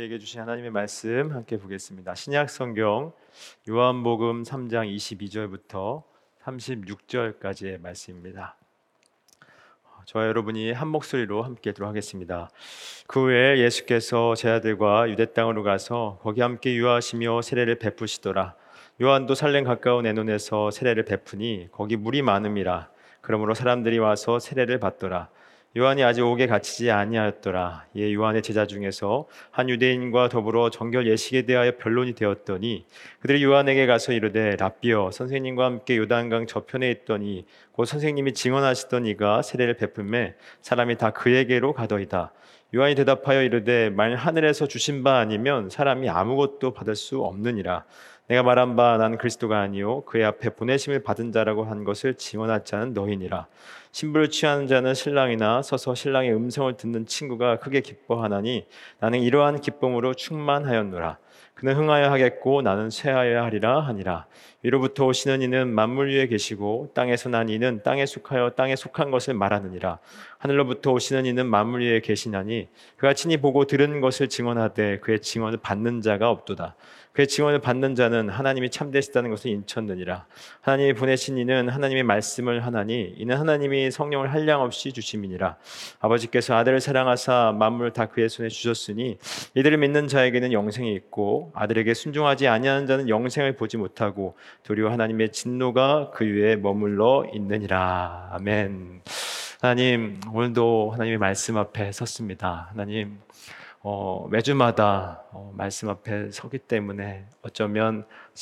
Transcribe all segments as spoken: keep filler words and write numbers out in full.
우리에게 주신 하나님의 말씀 함께 보겠습니다. 신약 성경 요한복음 삼 장 이십이 절부터 삼십육 절까지의 말씀입니다. 저와 여러분이 한 목소리로 함께 하도록 하겠습니다. 그 후에 예수께서 제자들과 유대 땅으로 가서 거기 함께 유하시며 세례를 베푸시더라. 요한도 살렘 가까운 에논에서 세례를 베푸니 거기 물이 많음이라. 그러므로 사람들이 와서 세례를 받더라. 요한이 아직 옥에 갇히지 아니하였더라. 이에 요한의 제자 중에서 한 유대인과 더불어 정결 예식에 대하여 변론이 되었더니 그들이 요한에게 가서 이르되 랍비여 선생님과 함께 요단강 저편에 있더니 곧 선생님이 증언하시던 이가 세례를 베풀매 사람이 다 그에게로 가더이다. 요한이 대답하여 이르되 만일 하늘에서 주신 바 아니면 사람이 아무것도 받을 수 없느니라. 내가 말한 바 나는 그리스도가 아니요 그의 앞에 보내심을 받은 자라고 한 것을 증언할 자는 너희니라. 신부를 취하는 자는 신랑이나 서서 신랑의 음성을 듣는 친구가 크게 기뻐하나니 나는 이러한 기쁨으로 충만하였노라. 그는 흥하여 하겠고 나는 쇠하여 하리라 하니라. 위로부터 오시는 이는 만물 위에 계시고 땅에서 난 이는 땅에 속하여 땅에 속한 것을 말하느니라. 하늘로부터 오시는 이는 만물 위에 계시나니 그가 친히 보고 들은 것을 증언하되 그의 증언을 받는 자가 없도다. 그의 증언을 받는 자는 하나님이 참되시다는 것을 인쳤느니라. 하나님이 보내신 이는 하나님의 말씀을 하나니 이는 하나님이 성령을 한량없이 주심이니라. 아버지께서 아들을 사랑하사 만물을 다 그의 손에 주셨으니 이들을 믿는 자에게는 영생이 있고 아들에게 순종하지 아니하는 자는 영생을 보지 못하고 도리어 하나님의 진노가 그 위에 머물러 있느니라. 아멘. 하나님, 오늘도 하나님의 말씀 앞에 섰습니다. 하나님, 어, 매주마다 어, 말씀 앞에 서기 때문에 어쩌면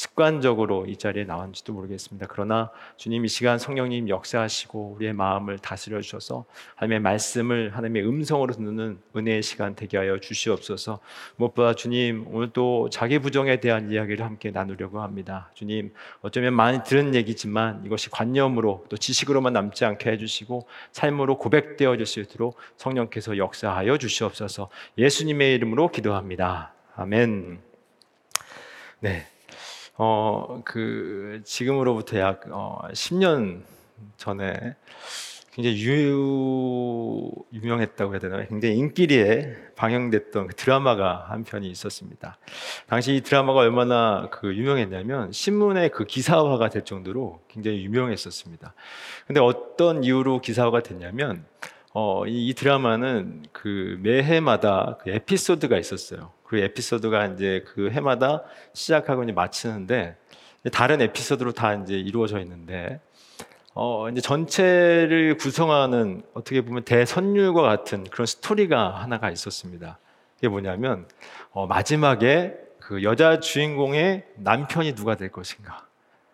습관적으로 이 자리에 나왔는지도 모르겠습니다. 그러나 주님 이 시간 성령님 역사하시고 우리의 마음을 다스려 주셔서 하나님의 말씀을 하나님의 음성으로 듣는 은혜의 시간 되게 하여 주시옵소서. 무엇보다 주님 오늘 또 자기 부정에 대한 이야기를 함께 나누려고 합니다. 주님 어쩌면 많이 들은 얘기지만 이것이 관념으로 또 지식으로만 남지 않게 해주시고 삶으로 고백되어질 수 있도록 성령께서 역사하여 주시옵소서. 예수님의 이름으로 기도합니다. 아멘. 네. 어, 그, 지금으로부터 약, 어, 십 년 전에 굉장히 유, 유명했다고 해야 되나요? 굉장히 인기리에 방영됐던 그 드라마가 한 편이 있었습니다. 당시 이 드라마가 얼마나 그 유명했냐면 신문의 그 기사화가 될 정도로 굉장히 유명했었습니다. 근데 어떤 이유로 기사화가 됐냐면 어, 이, 이 드라마는 그 매해마다 그 에피소드가 있었어요. 그 에피소드가 이제 그 해마다 시작하고 이제 마치는데 다른 에피소드로 다 이제 이루어져 있는데 어, 이제 전체를 구성하는 어떻게 보면 대선율과 같은 그런 스토리가 하나가 있었습니다. 그게 뭐냐면 어, 마지막에 그 여자 주인공의 남편이 누가 될 것인가.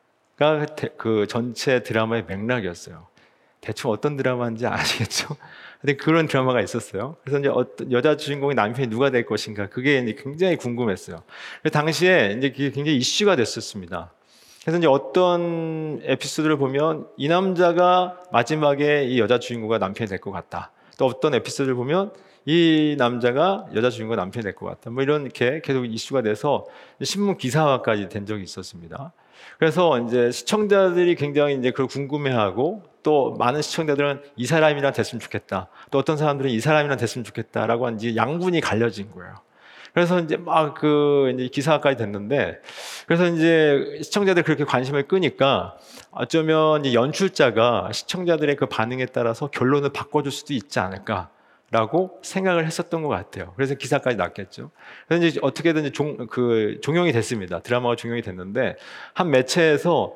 가 그 전체 드라마의 맥락이었어요. 대충 어떤 드라마인지 아시겠죠? 근데 그런 드라마가 있었어요. 그래서 이제 어떤 여자 주인공의 남편이 누가 될 것인가 그게 이제 굉장히 궁금했어요. 그래서 당시에 이제 그게 굉장히 이슈가 됐었습니다. 그래서 이제 어떤 에피소드를 보면 이 남자가 마지막에 이 여자 주인공과 남편이 될 것 같다. 또 어떤 에피소드를 보면 이 남자가 여자 주인공과 남편이 될 것 같다. 뭐 이런 게 계속 이슈가 돼서 신문 기사화까지 된 적이 있었습니다. 그래서 이제 시청자들이 굉장히 이제 그걸 궁금해하고 또 많은 시청자들은 이 사람이랑 됐으면 좋겠다. 또 어떤 사람들은 이 사람이랑 됐으면 좋겠다라고 한 이제 양분이 갈려진 거예요. 그래서 이제 막 그 이제 기사까지 됐는데 그래서 이제 시청자들이 그렇게 관심을 끄니까 어쩌면 이제 연출자가 시청자들의 그 반응에 따라서 결론을 바꿔줄 수도 있지 않을까. 라고 생각을 했었던 것 같아요. 그래서 기사까지 났겠죠. 그래서 이제 어떻게든 종, 그 종영이 됐습니다. 드라마가 종영이 됐는데 한 매체에서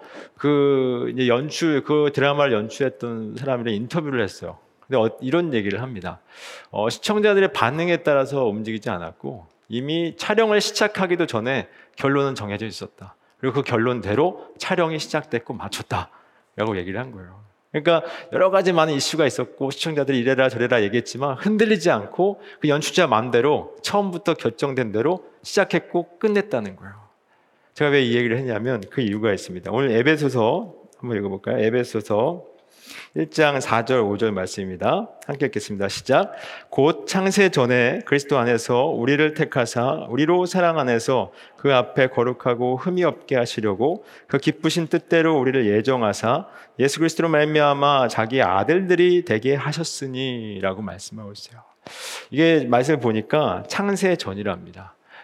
그 이제 연출 그 드라마를 연출했던 사람이랑 인터뷰를 했어요. 근데 어, 이런 얘기를 합니다. 어, 시청자들의 반응에 따라서 움직이지 않았고 이미 촬영을 시작하기도 전에 결론은 정해져 있었다. 그리고 그 결론대로 촬영이 시작됐고 마쳤다라고 얘기를 한 거예요. 그러니까 여러 가지 많은 이슈가 있었고 시청자들이 이래라 저래라 얘기했지만 흔들리지 않고 그 연출자 마음대로 처음부터 결정된 대로 시작했고 끝냈다는 거예요. 제가 왜 이 얘기를 했냐면 그 이유가 있습니다. 오늘 에베소서 한번 읽어볼까요? 에베소서 일 장 사 절 오 절 말씀입니다. 함께 읽겠습니다. 시작. 곧 창세 전에 그리스도 안에서 우리를 택하사 우리로 사랑 안에서 그 앞에 거룩하고 흠이 없게 하시려고 그 기쁘신 뜻대로 우리를 예정하사 예수 그리스도로 말미암아 자기 아들들이 되게 하셨으니 라고 말씀하고 있어요. 이게 말씀을 보니까 창세 전이랍니다.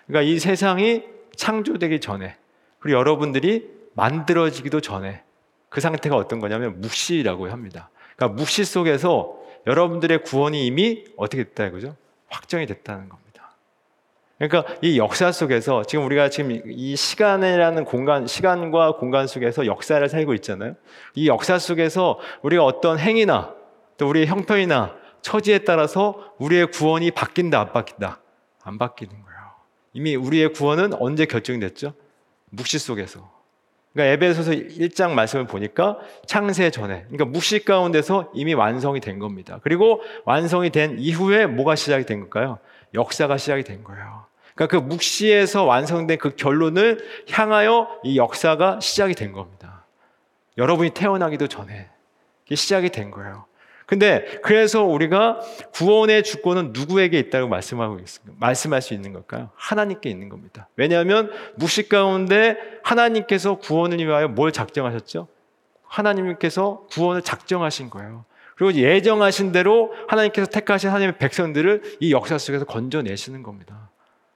그러니까 이 세상이 창조되기 전에, 그리고 여러분들이 만들어지기도 전에 그 상태가 어떤 거냐면 묵시라고 합니다. 그러니까 묵시 속에서 여러분들의 구원이 이미 어떻게 됐다 이거죠? 확정이 됐다는 겁니다. 그러니까 이 역사 속에서 지금 우리가 지금 이 시간이라는 공간, 시간과 공간 속에서 역사를 살고 있잖아요. 이 역사 속에서 우리가 어떤 행위나 또 우리의 형편이나 처지에 따라서 우리의 구원이 바뀐다, 안 바뀐다? 안 바뀌는 거예요. 이미 우리의 구원은 언제 결정됐죠? 묵시 속에서. 그러니까 에베소서 일 장 말씀을 보니까 창세 전에, 그러니까 묵시 가운데서 이미 완성이 된 겁니다. 그리고 완성이 된 이후에 뭐가 시작이 된 걸까요? 역사가 시작이 된 거예요. 그러니까 그 묵시에서 완성된 그 결론을 향하여 이 역사가 시작이 된 겁니다. 여러분이 태어나기도 전에 이게 시작이 된 거예요. 근데 그래서 우리가 구원의 주권은 누구에게 있다고 말씀하고 있습니까? 말씀할 수 있는 걸까요? 하나님께 있는 겁니다. 왜냐하면 묵시 가운데 하나님께서 구원을 위하여 뭘 작정하셨죠? 하나님께서 구원을 작정하신 거예요. 그리고 예정하신 대로 하나님께서 택하신 하나님의 백성들을 이 역사 속에서 건져내시는 겁니다.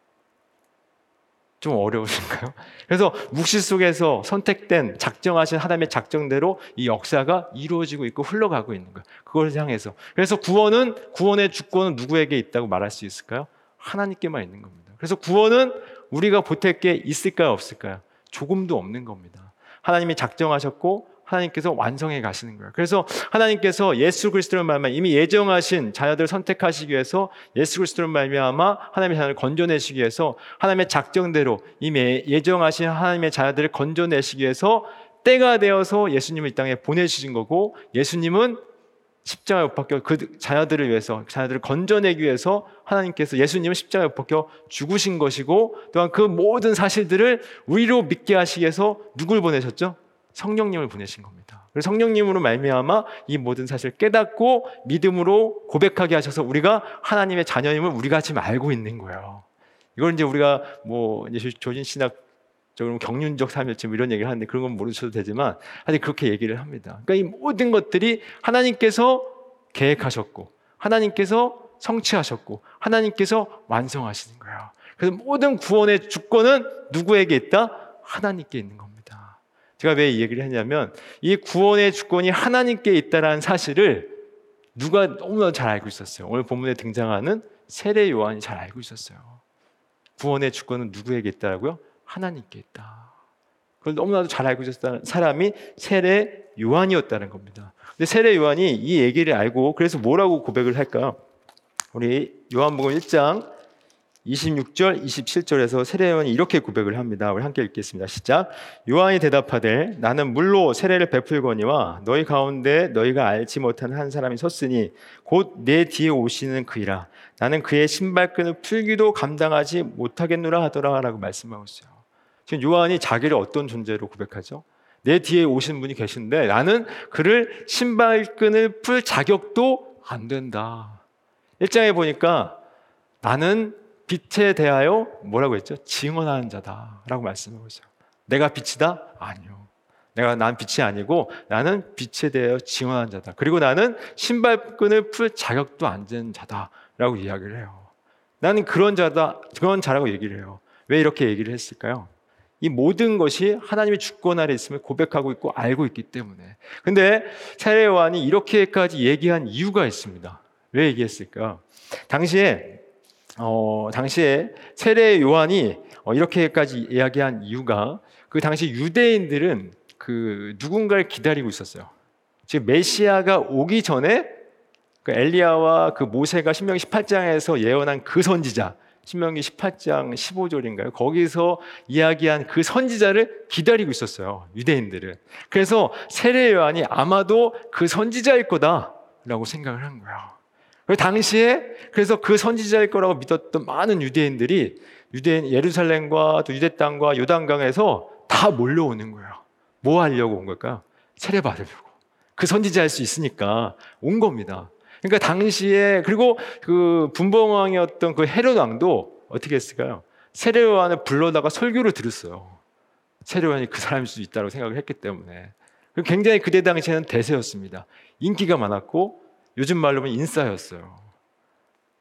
좀 어려우신가요? 그래서 묵시 속에서 선택된 작정하신 하나님의 작정대로 이 역사가 이루어지고 있고 흘러가고 있는 거예요. 그걸 향해서. 그래서 구원은, 구원의 주권은 누구에게 있다고 말할 수 있을까요? 하나님께만 있는 겁니다. 그래서 구원은 우리가 보탤 게 있을까요, 없을까요? 조금도 없는 겁니다. 하나님이 작정하셨고 하나님께서 완성해 가시는 거예요. 그래서 하나님께서 예수 그리스도를 말미암아 이미 예정하신 자녀들을 선택하시기 위해서 예수 그리스도를 말미암아 하나님의 자녀를 건져내시기 위해서 하나님의 작정대로 이미 예정하신 하나님의 자녀들을 건져내시기 위해서 때가 되어서 예수님을 이 땅에 보내주신 거고, 예수님은 십자가에 못 박혀 그 자녀들을 위해서, 자녀들을 건져내기 위해서 하나님께서 예수님을 십자가에 못 박혀 죽으신 것이고, 또한 그 모든 사실들을 우리로 믿게 하시기 위해서 누굴 보내셨죠? 성령님을 보내신 겁니다. 그래서 성령님으로 말미암아 이 모든 사실을 깨닫고 믿음으로 고백하게 하셔서 우리가 하나님의 자녀임을 우리가 지금 알고 있는 거예요. 이걸 이제 우리가 뭐 이제 조진 신학적으로 경륜적 삼일점 이런 얘기를 하는데 그런 건 모르셔도 되지만 사실 그렇게 얘기를 합니다. 그러니까 이 모든 것들이 하나님께서 계획하셨고 하나님께서 성취하셨고 하나님께서 완성하시는 거예요. 그래서 모든 구원의 주권은 누구에게 있다? 하나님께 있는 겁니다. 제가 왜 이 얘기를 했냐면 이 구원의 주권이 하나님께 있다는 사실을 누가 너무나 잘 알고 있었어요. 오늘 본문에 등장하는 세례 요한이 잘 알고 있었어요. 구원의 주권은 누구에게 있다고요? 하나님께 있다. 그걸 너무나도 잘 알고 있었다는 사람이 세례 요한이었다는 겁니다. 근데 세례 요한이 이 얘기를 알고 그래서 뭐라고 고백을 할까요? 우리 요한복음 일 장 이십육 절, 이십칠 절에서 세례 요한이 이렇게 고백을 합니다. 우리 함께 읽겠습니다. 시작. 요한이 대답하되 나는 물로 세례를 베풀거니와 너희 가운데 너희가 알지 못하는 한 사람이 섰으니 곧 내 뒤에 오시는 그이라. 나는 그의 신발끈을 풀기도 감당하지 못하겠노라 하더라 라고 말씀하고 있어요. 지금 요한이 자기를 어떤 존재로 고백하죠? 내 뒤에 오시는 분이 계신데 나는 그를 신발끈을 풀 자격도 안 된다. 일 장에 보니까 나는 빛에 대하여 뭐라고 했죠? 증언하는 자다라고 말씀하고 있어요. 내가 빛이다? 아니요. 내가 난 빛이 아니고 나는 빛에 대하여 증언하는 자다. 그리고 나는 신발끈을 풀 자격도 안 되는 자다라고 이야기를 해요. 나는 그런 자다, 그런 자라고 얘기를 해요. 왜 이렇게 얘기를 했을까요? 이 모든 것이 하나님의 주권 아래 있음을 고백하고 있고 알고 있기 때문에. 근데 세례 요한이 이렇게까지 얘기한 이유가 있습니다. 왜 얘기했을까? 당시에 어, 당시에 세례 요한이 어, 이렇게까지 이야기한 이유가 그 당시 유대인들은 그 누군가를 기다리고 있었어요. 즉 메시아가 오기 전에 그 엘리야와 그 모세가 신명기 십팔 장에서 예언한 그 선지자, 신명기 십팔 장 십오 절인가요? 거기서 이야기한 그 선지자를 기다리고 있었어요. 유대인들은. 그래서 세례 요한이 아마도 그 선지자일 거다라고 생각을 한 거예요. 그 당시에 그래서 그 선지자일 거라고 믿었던 많은 유대인들이 유대인 예루살렘과 또 유대 땅과 요단강에서 다 몰려오는 거예요. 뭐 하려고 온 걸까요? 세례 받으려고. 그 선지자일 수 있으니까 온 겁니다. 그러니까 당시에 그리고 그 분봉왕이었던 그 헤롯 왕도 어떻게 했을까요? 세례 요한을 불러다가 설교를 들었어요. 세례 요한이 그 사람일 수 있다고 생각을 했기 때문에. 굉장히 그때 당시에는 대세였습니다. 인기가 많았고 요즘 말로 하면 인싸였어요.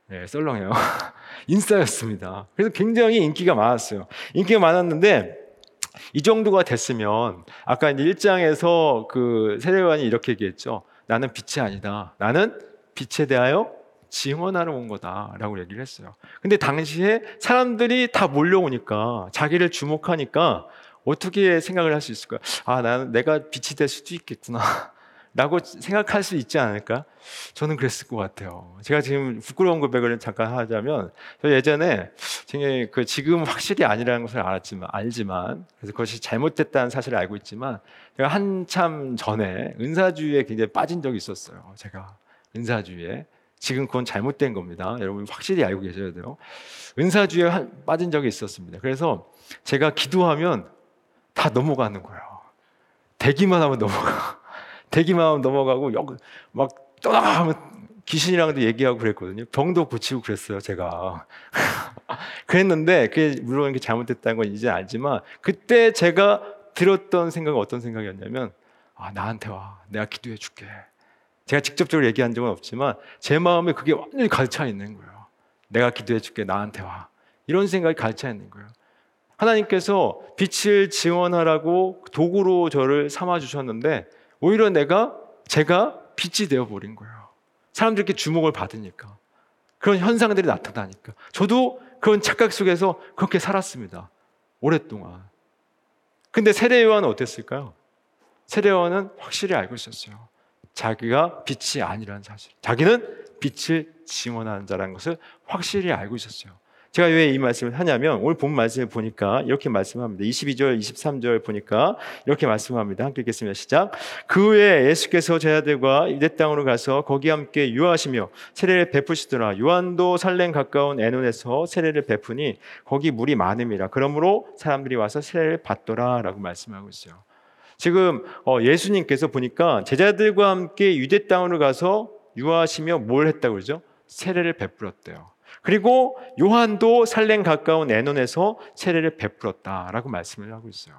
네, 썰렁해요. 인싸였습니다. 그래서 굉장히 인기가 많았어요. 인기가 많았는데 이 정도가 됐으면 아까 이제 일 장에서 그 세례요한이 이렇게 얘기했죠. 나는 빛이 아니다. 나는 빛에 대하여 증언하러 온 거다라고 얘기를 했어요. 근데 당시에 사람들이 다 몰려오니까 자기를 주목하니까 어떻게 생각을 할 수 있을까요? 아, 나는 내가 빛이 될 수도 있겠구나 라고 생각할 수 있지 않을까? 저는 그랬을 것 같아요. 제가 지금 부끄러운 고백을 잠깐 하자면, 저 예전에 그 지금 확실히 아니라는 것을 알았지만 알지만 그래서 그것이 잘못됐다는 사실을 알고 있지만, 제가 한참 전에 은사주의에 굉장히 빠진 적이 있었어요. 제가 은사주의에 지금 그건 잘못된 겁니다. 여러분 확실히 알고 계셔야 돼요. 은사주의에 빠진 적이 있었습니다. 그래서 제가 기도하면 다 넘어가는 거예요. 대기만 하면 넘어가. 대기만 하면 넘어가고 막 떠나가면 귀신이랑도 얘기하고 그랬거든요. 병도 고치고 그랬어요, 제가. 그랬는데 그게 물론 이게 잘못됐다는 건 이제 알지만 그때 제가 들었던 생각은 어떤 생각이었냐면, 아, 나한테 와. 내가 기도해 줄게. 제가 직접적으로 얘기한 적은 없지만 제 마음에 그게 완전히 가득 있는 거예요. 내가 기도해 줄게. 나한테 와. 이런 생각이 가득 있는 거예요. 하나님께서 빛을 증언하라고 도구로 저를 삼아 주셨는데 오히려 내가 제가 빛이 되어버린 거예요. 사람들께 주목을 받으니까, 그런 현상들이 나타나니까. 저도 그런 착각 속에서 그렇게 살았습니다, 오랫동안. 근데 세례 요한은 어땠을까요? 세례 요한은 확실히 알고 있었어요. 자기가 빛이 아니라는 사실, 자기는 빛을 증언하는 자라는 것을 확실히 알고 있었어요. 제가 왜 이 말씀을 하냐면, 오늘 본 말씀을 보니까 이렇게 말씀합니다. 이십이 절, 이십삼 절 보니까 이렇게 말씀합니다. 함께 읽겠습니다. 시작. 그 후에 예수께서 제자들과 유대 땅으로 가서 거기 함께 유하시며 세례를 베푸시더라. 요한도 살렘 가까운 에논에서 세례를 베푸니 거기 물이 많음이라. 그러므로 사람들이 와서 세례를 받더라 라고 말씀하고 있어요. 지금 예수님께서 보니까 제자들과 함께 유대 땅으로 가서 유하시며 뭘 했다고 그러죠? 세례를 베풀었대요. 그리고 요한도 살렘 가까운 에논에서 세례를 베풀었다라고 말씀을 하고 있어요.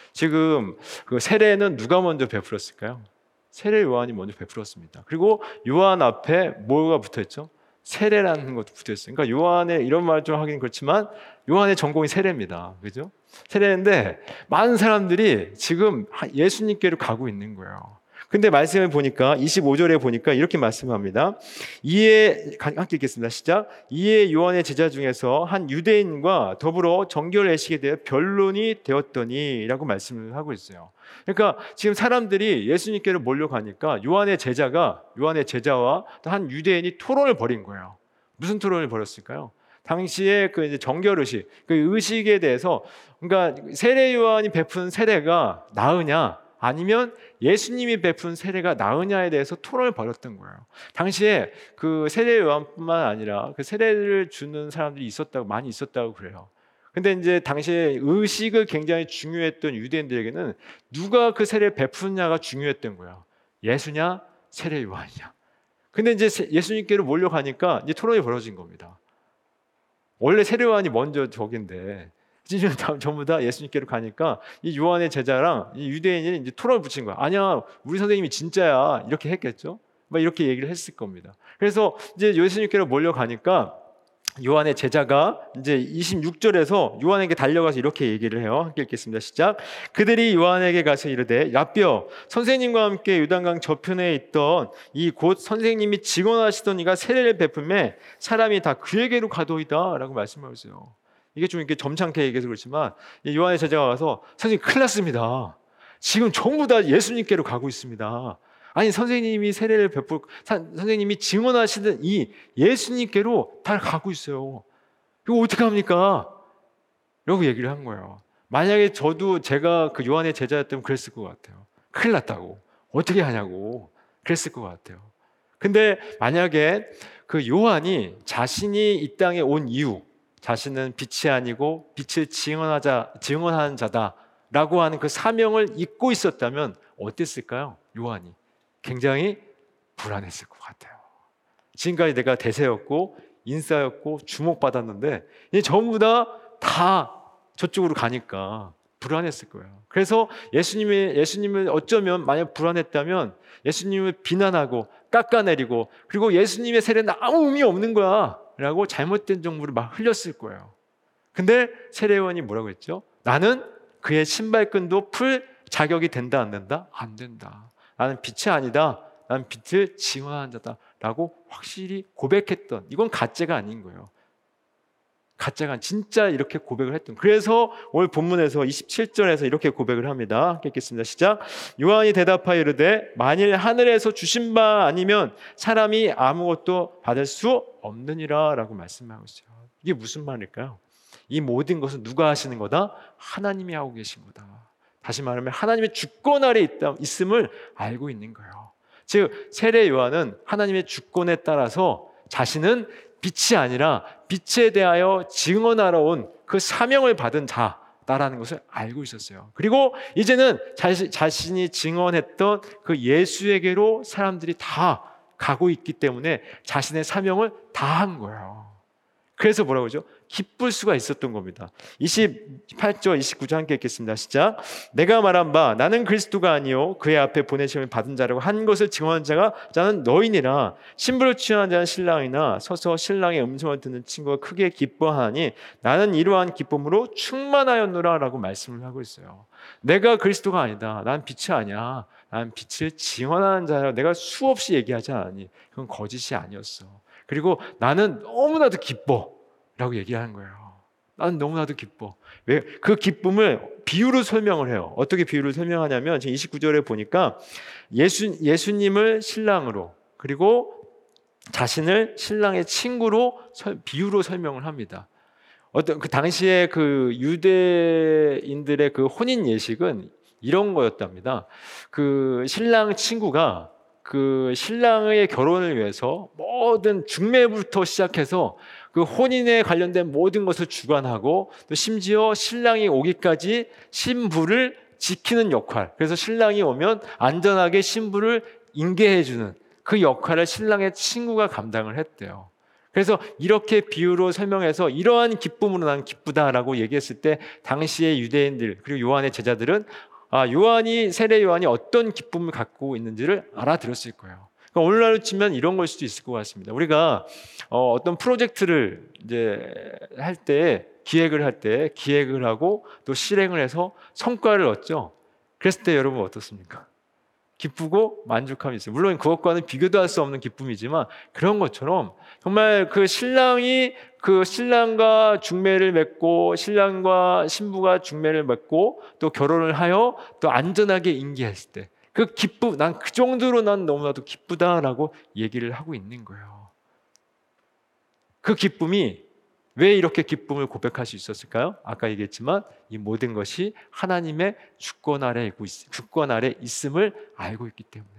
지금 그 세례는 누가 먼저 베풀었을까요? 세례 요한이 먼저 베풀었습니다. 그리고 요한 앞에 뭐가 붙어있죠? 세례라는 것도 붙어있어요. 그러니까 요한의, 이런 말 좀 하긴 그렇지만 요한의 전공이 세례입니다. 그죠? 세례인데 많은 사람들이 지금 예수님께로 가고 있는 거예요. 근데 말씀을 보니까 이십오 절에 보니까 이렇게 말씀합니다. 이에, 함께 읽겠습니다. 시작. 이에 요한의 제자 중에서 한 유대인과 더불어 정결 애식에 대해 변론이 되었더니 라고 말씀을 하고 있어요. 그러니까 지금 사람들이 예수님께로 몰려가니까 요한의 제자가, 요한의 제자와 한 유대인이 토론을 벌인 거예요. 무슨 토론을 벌였을까요? 당시에 그 이제 정결 의식, 그 의식에 대해서, 그러니까 세례 요한이 베푼 세례가 나으냐, 아니면 예수님이 베푼 세례가 나으냐에 대해서 토론을 벌였던 거예요. 당시에 그 세례 요한뿐만 아니라 그 세례를 주는 사람들이 있었다고, 많이 있었다고 그래요. 근데 이제 당시에 의식을 굉장히 중요했던 유대인들에게는 누가 그 세례를 베푸느냐가 중요했던 거예요. 예수냐, 세례 요한이냐. 근데 이제 예수님께로 몰려가니까 이제 토론이 벌어진 겁니다. 원래 세례 요한이 먼저 적인데 전부 다 예수님께로 가니까 이 요한의 제자랑 이 유대인이 이제 토론을 붙인 거야. 아니야, 우리 선생님이 진짜야. 이렇게 했겠죠. 막 이렇게 얘기를 했을 겁니다. 그래서 이제 예수님께로 몰려가니까 요한의 제자가 이제 이십육 절에서 요한에게 달려가서 이렇게 얘기를 해요. 함께 읽겠습니다. 시작. 그들이 요한에게 가서 이르되, 라삐여, 선생님과 함께 요단강 저편에 있던 이 곧 선생님이 증언하시던 이가 세례를 베풀매 사람이 다 그에게로 가도이다 라고 말씀하고 있어요. 이게 좀 이렇게 점잖게 얘기해서 그렇지만 요한의 제자가 와서, 선생님 큰일 났습니다. 지금 전부 다 예수님께로 가고 있습니다. 아니, 선생님이 세례를 베풀, 선생님이 증언하시던 이 예수님께로 다 가고 있어요. 이거 어떻게 합니까? 라고 얘기를 한 거예요. 만약에 저도 제가 그 요한의 제자였다면 그랬을 것 같아요. 큰일 났다고. 어떻게 하냐고. 그랬을 것 같아요. 근데 만약에 그 요한이 자신이 이 땅에 온 이유, 자신은 빛이 아니고 빛을 증언하자, 증언하는 자다라고 하는 그 사명을 잊고 있었다면 어땠을까요? 요한이 굉장히 불안했을 것 같아요. 지금까지 내가 대세였고 인싸였고 주목받았는데 이제 전부 다 다 저쪽으로 가니까 불안했을 거예요. 그래서 예수님이, 예수님을 어쩌면 만약 불안했다면 예수님을 비난하고 깎아내리고, 그리고 예수님의 세례는 아무 의미 없는 거야 라고 잘못된 정보를 막 흘렸을 거예요. 근데 세례요한이 뭐라고 했죠? 나는 그의 신발끈도 풀 자격이 된다 안 된다? 안 된다. 나는 빛이 아니다. 나는 빛을 증언하는 자다 라고 확실히 고백했던, 이건 가짜가 아닌 거예요. 가짜가 아닌, 진짜 이렇게 고백을 했던. 그래서 오늘 본문에서 이십칠 절에서 이렇게 고백을 합니다. 함께 읽겠습니다. 시작. 요한이 대답하여 이르되 만일 하늘에서 주신 바 아니면 사람이 아무것도 받을 수 없느니라 라고 말씀하고 있어요. 이게 무슨 말일까요? 이 모든 것은 누가 하시는 거다? 하나님이 하고 계신 거다. 다시 말하면 하나님의 주권 아래 있다, 있음을 알고 있는 거예요. 즉 세례 요한은 하나님의 주권에 따라서 자신은 빛이 아니라 빛에 대하여 증언하러 온 그 사명을 받은 자다라는 것을 알고 있었어요. 그리고 이제는 자신, 자신이 증언했던 그 예수에게로 사람들이 다 가고 있기 때문에 자신의 사명을 다 한 거예요. 그래서 뭐라고 하죠? 기쁠 수가 있었던 겁니다. 이십팔 절 이십구 절 함께 읽겠습니다. 시작. 내가 말한 바 나는 그리스도가 아니요 그의 앞에 보내심을 받은 자라고 한 것을 증언한 자가 자는 너희니라. 신부를 취한 자는 신랑이나 서서 신랑의 음성을 듣는 친구가 크게 기뻐하니 나는 이러한 기쁨으로 충만하였노라 라고 말씀을 하고 있어요. 내가 그리스도가 아니다. 난 빛이 아니야. 난 빛을 증언하는 자라. 내가 수없이 얘기하지 않았니? 그건 거짓이 아니었어. 그리고 나는 너무나도 기뻐 라고 얘기하는 거예요. 나는 너무나도 기뻐. 왜? 그 기쁨을 비유로 설명을 해요. 어떻게 비유를 설명하냐면 지금 이십구 절에 보니까 예수, 예수님을 신랑으로, 그리고 자신을 신랑의 친구로 설, 비유로 설명을 합니다. 어떤 그 당시에 그 유대인들의 그 혼인 예식은 이런 거였답니다. 그 신랑 친구가 그 신랑의 결혼을 위해서 모든 중매부터 시작해서 그 혼인에 관련된 모든 것을 주관하고 또 심지어 신랑이 오기까지 신부를 지키는 역할, 그래서 신랑이 오면 안전하게 신부를 인계해주는 그 역할을 신랑의 친구가 감당을 했대요. 그래서 이렇게 비유로 설명해서 이러한 기쁨으로 나는 기쁘다라고 얘기했을 때 당시의 유대인들 그리고 요한의 제자들은 아, 요한이, 세례 요한이 어떤 기쁨을 갖고 있는지를 알아들었을 거예요. 그러니까 오늘날로 치면 이런 걸 수도 있을 것 같습니다. 우리가 어, 어떤 프로젝트를 이제 할 때, 기획을 할 때 기획을 하고 또 실행을 해서 성과를 얻죠. 그랬을 때 여러분 어떻습니까? 기쁘고 만족함이 있어요. 물론 그것과는 비교도 할 수 없는 기쁨이지만 그런 것처럼 정말 그 신랑이 그 신랑과 중매를 맺고 신랑과 신부가 중매를 맺고 또 결혼을 하여 또 안전하게 인계했을 때 그 기쁨, 난 그 정도로 난 너무나도 기쁘다라고 얘기를 하고 있는 거예요. 그 기쁨이 왜 이렇게 기쁨을 고백할 수 있었을까요? 아까 얘기했지만 이 모든 것이 하나님의 주권 아래 있고 주권 아래 있음을 알고 있기 때문에,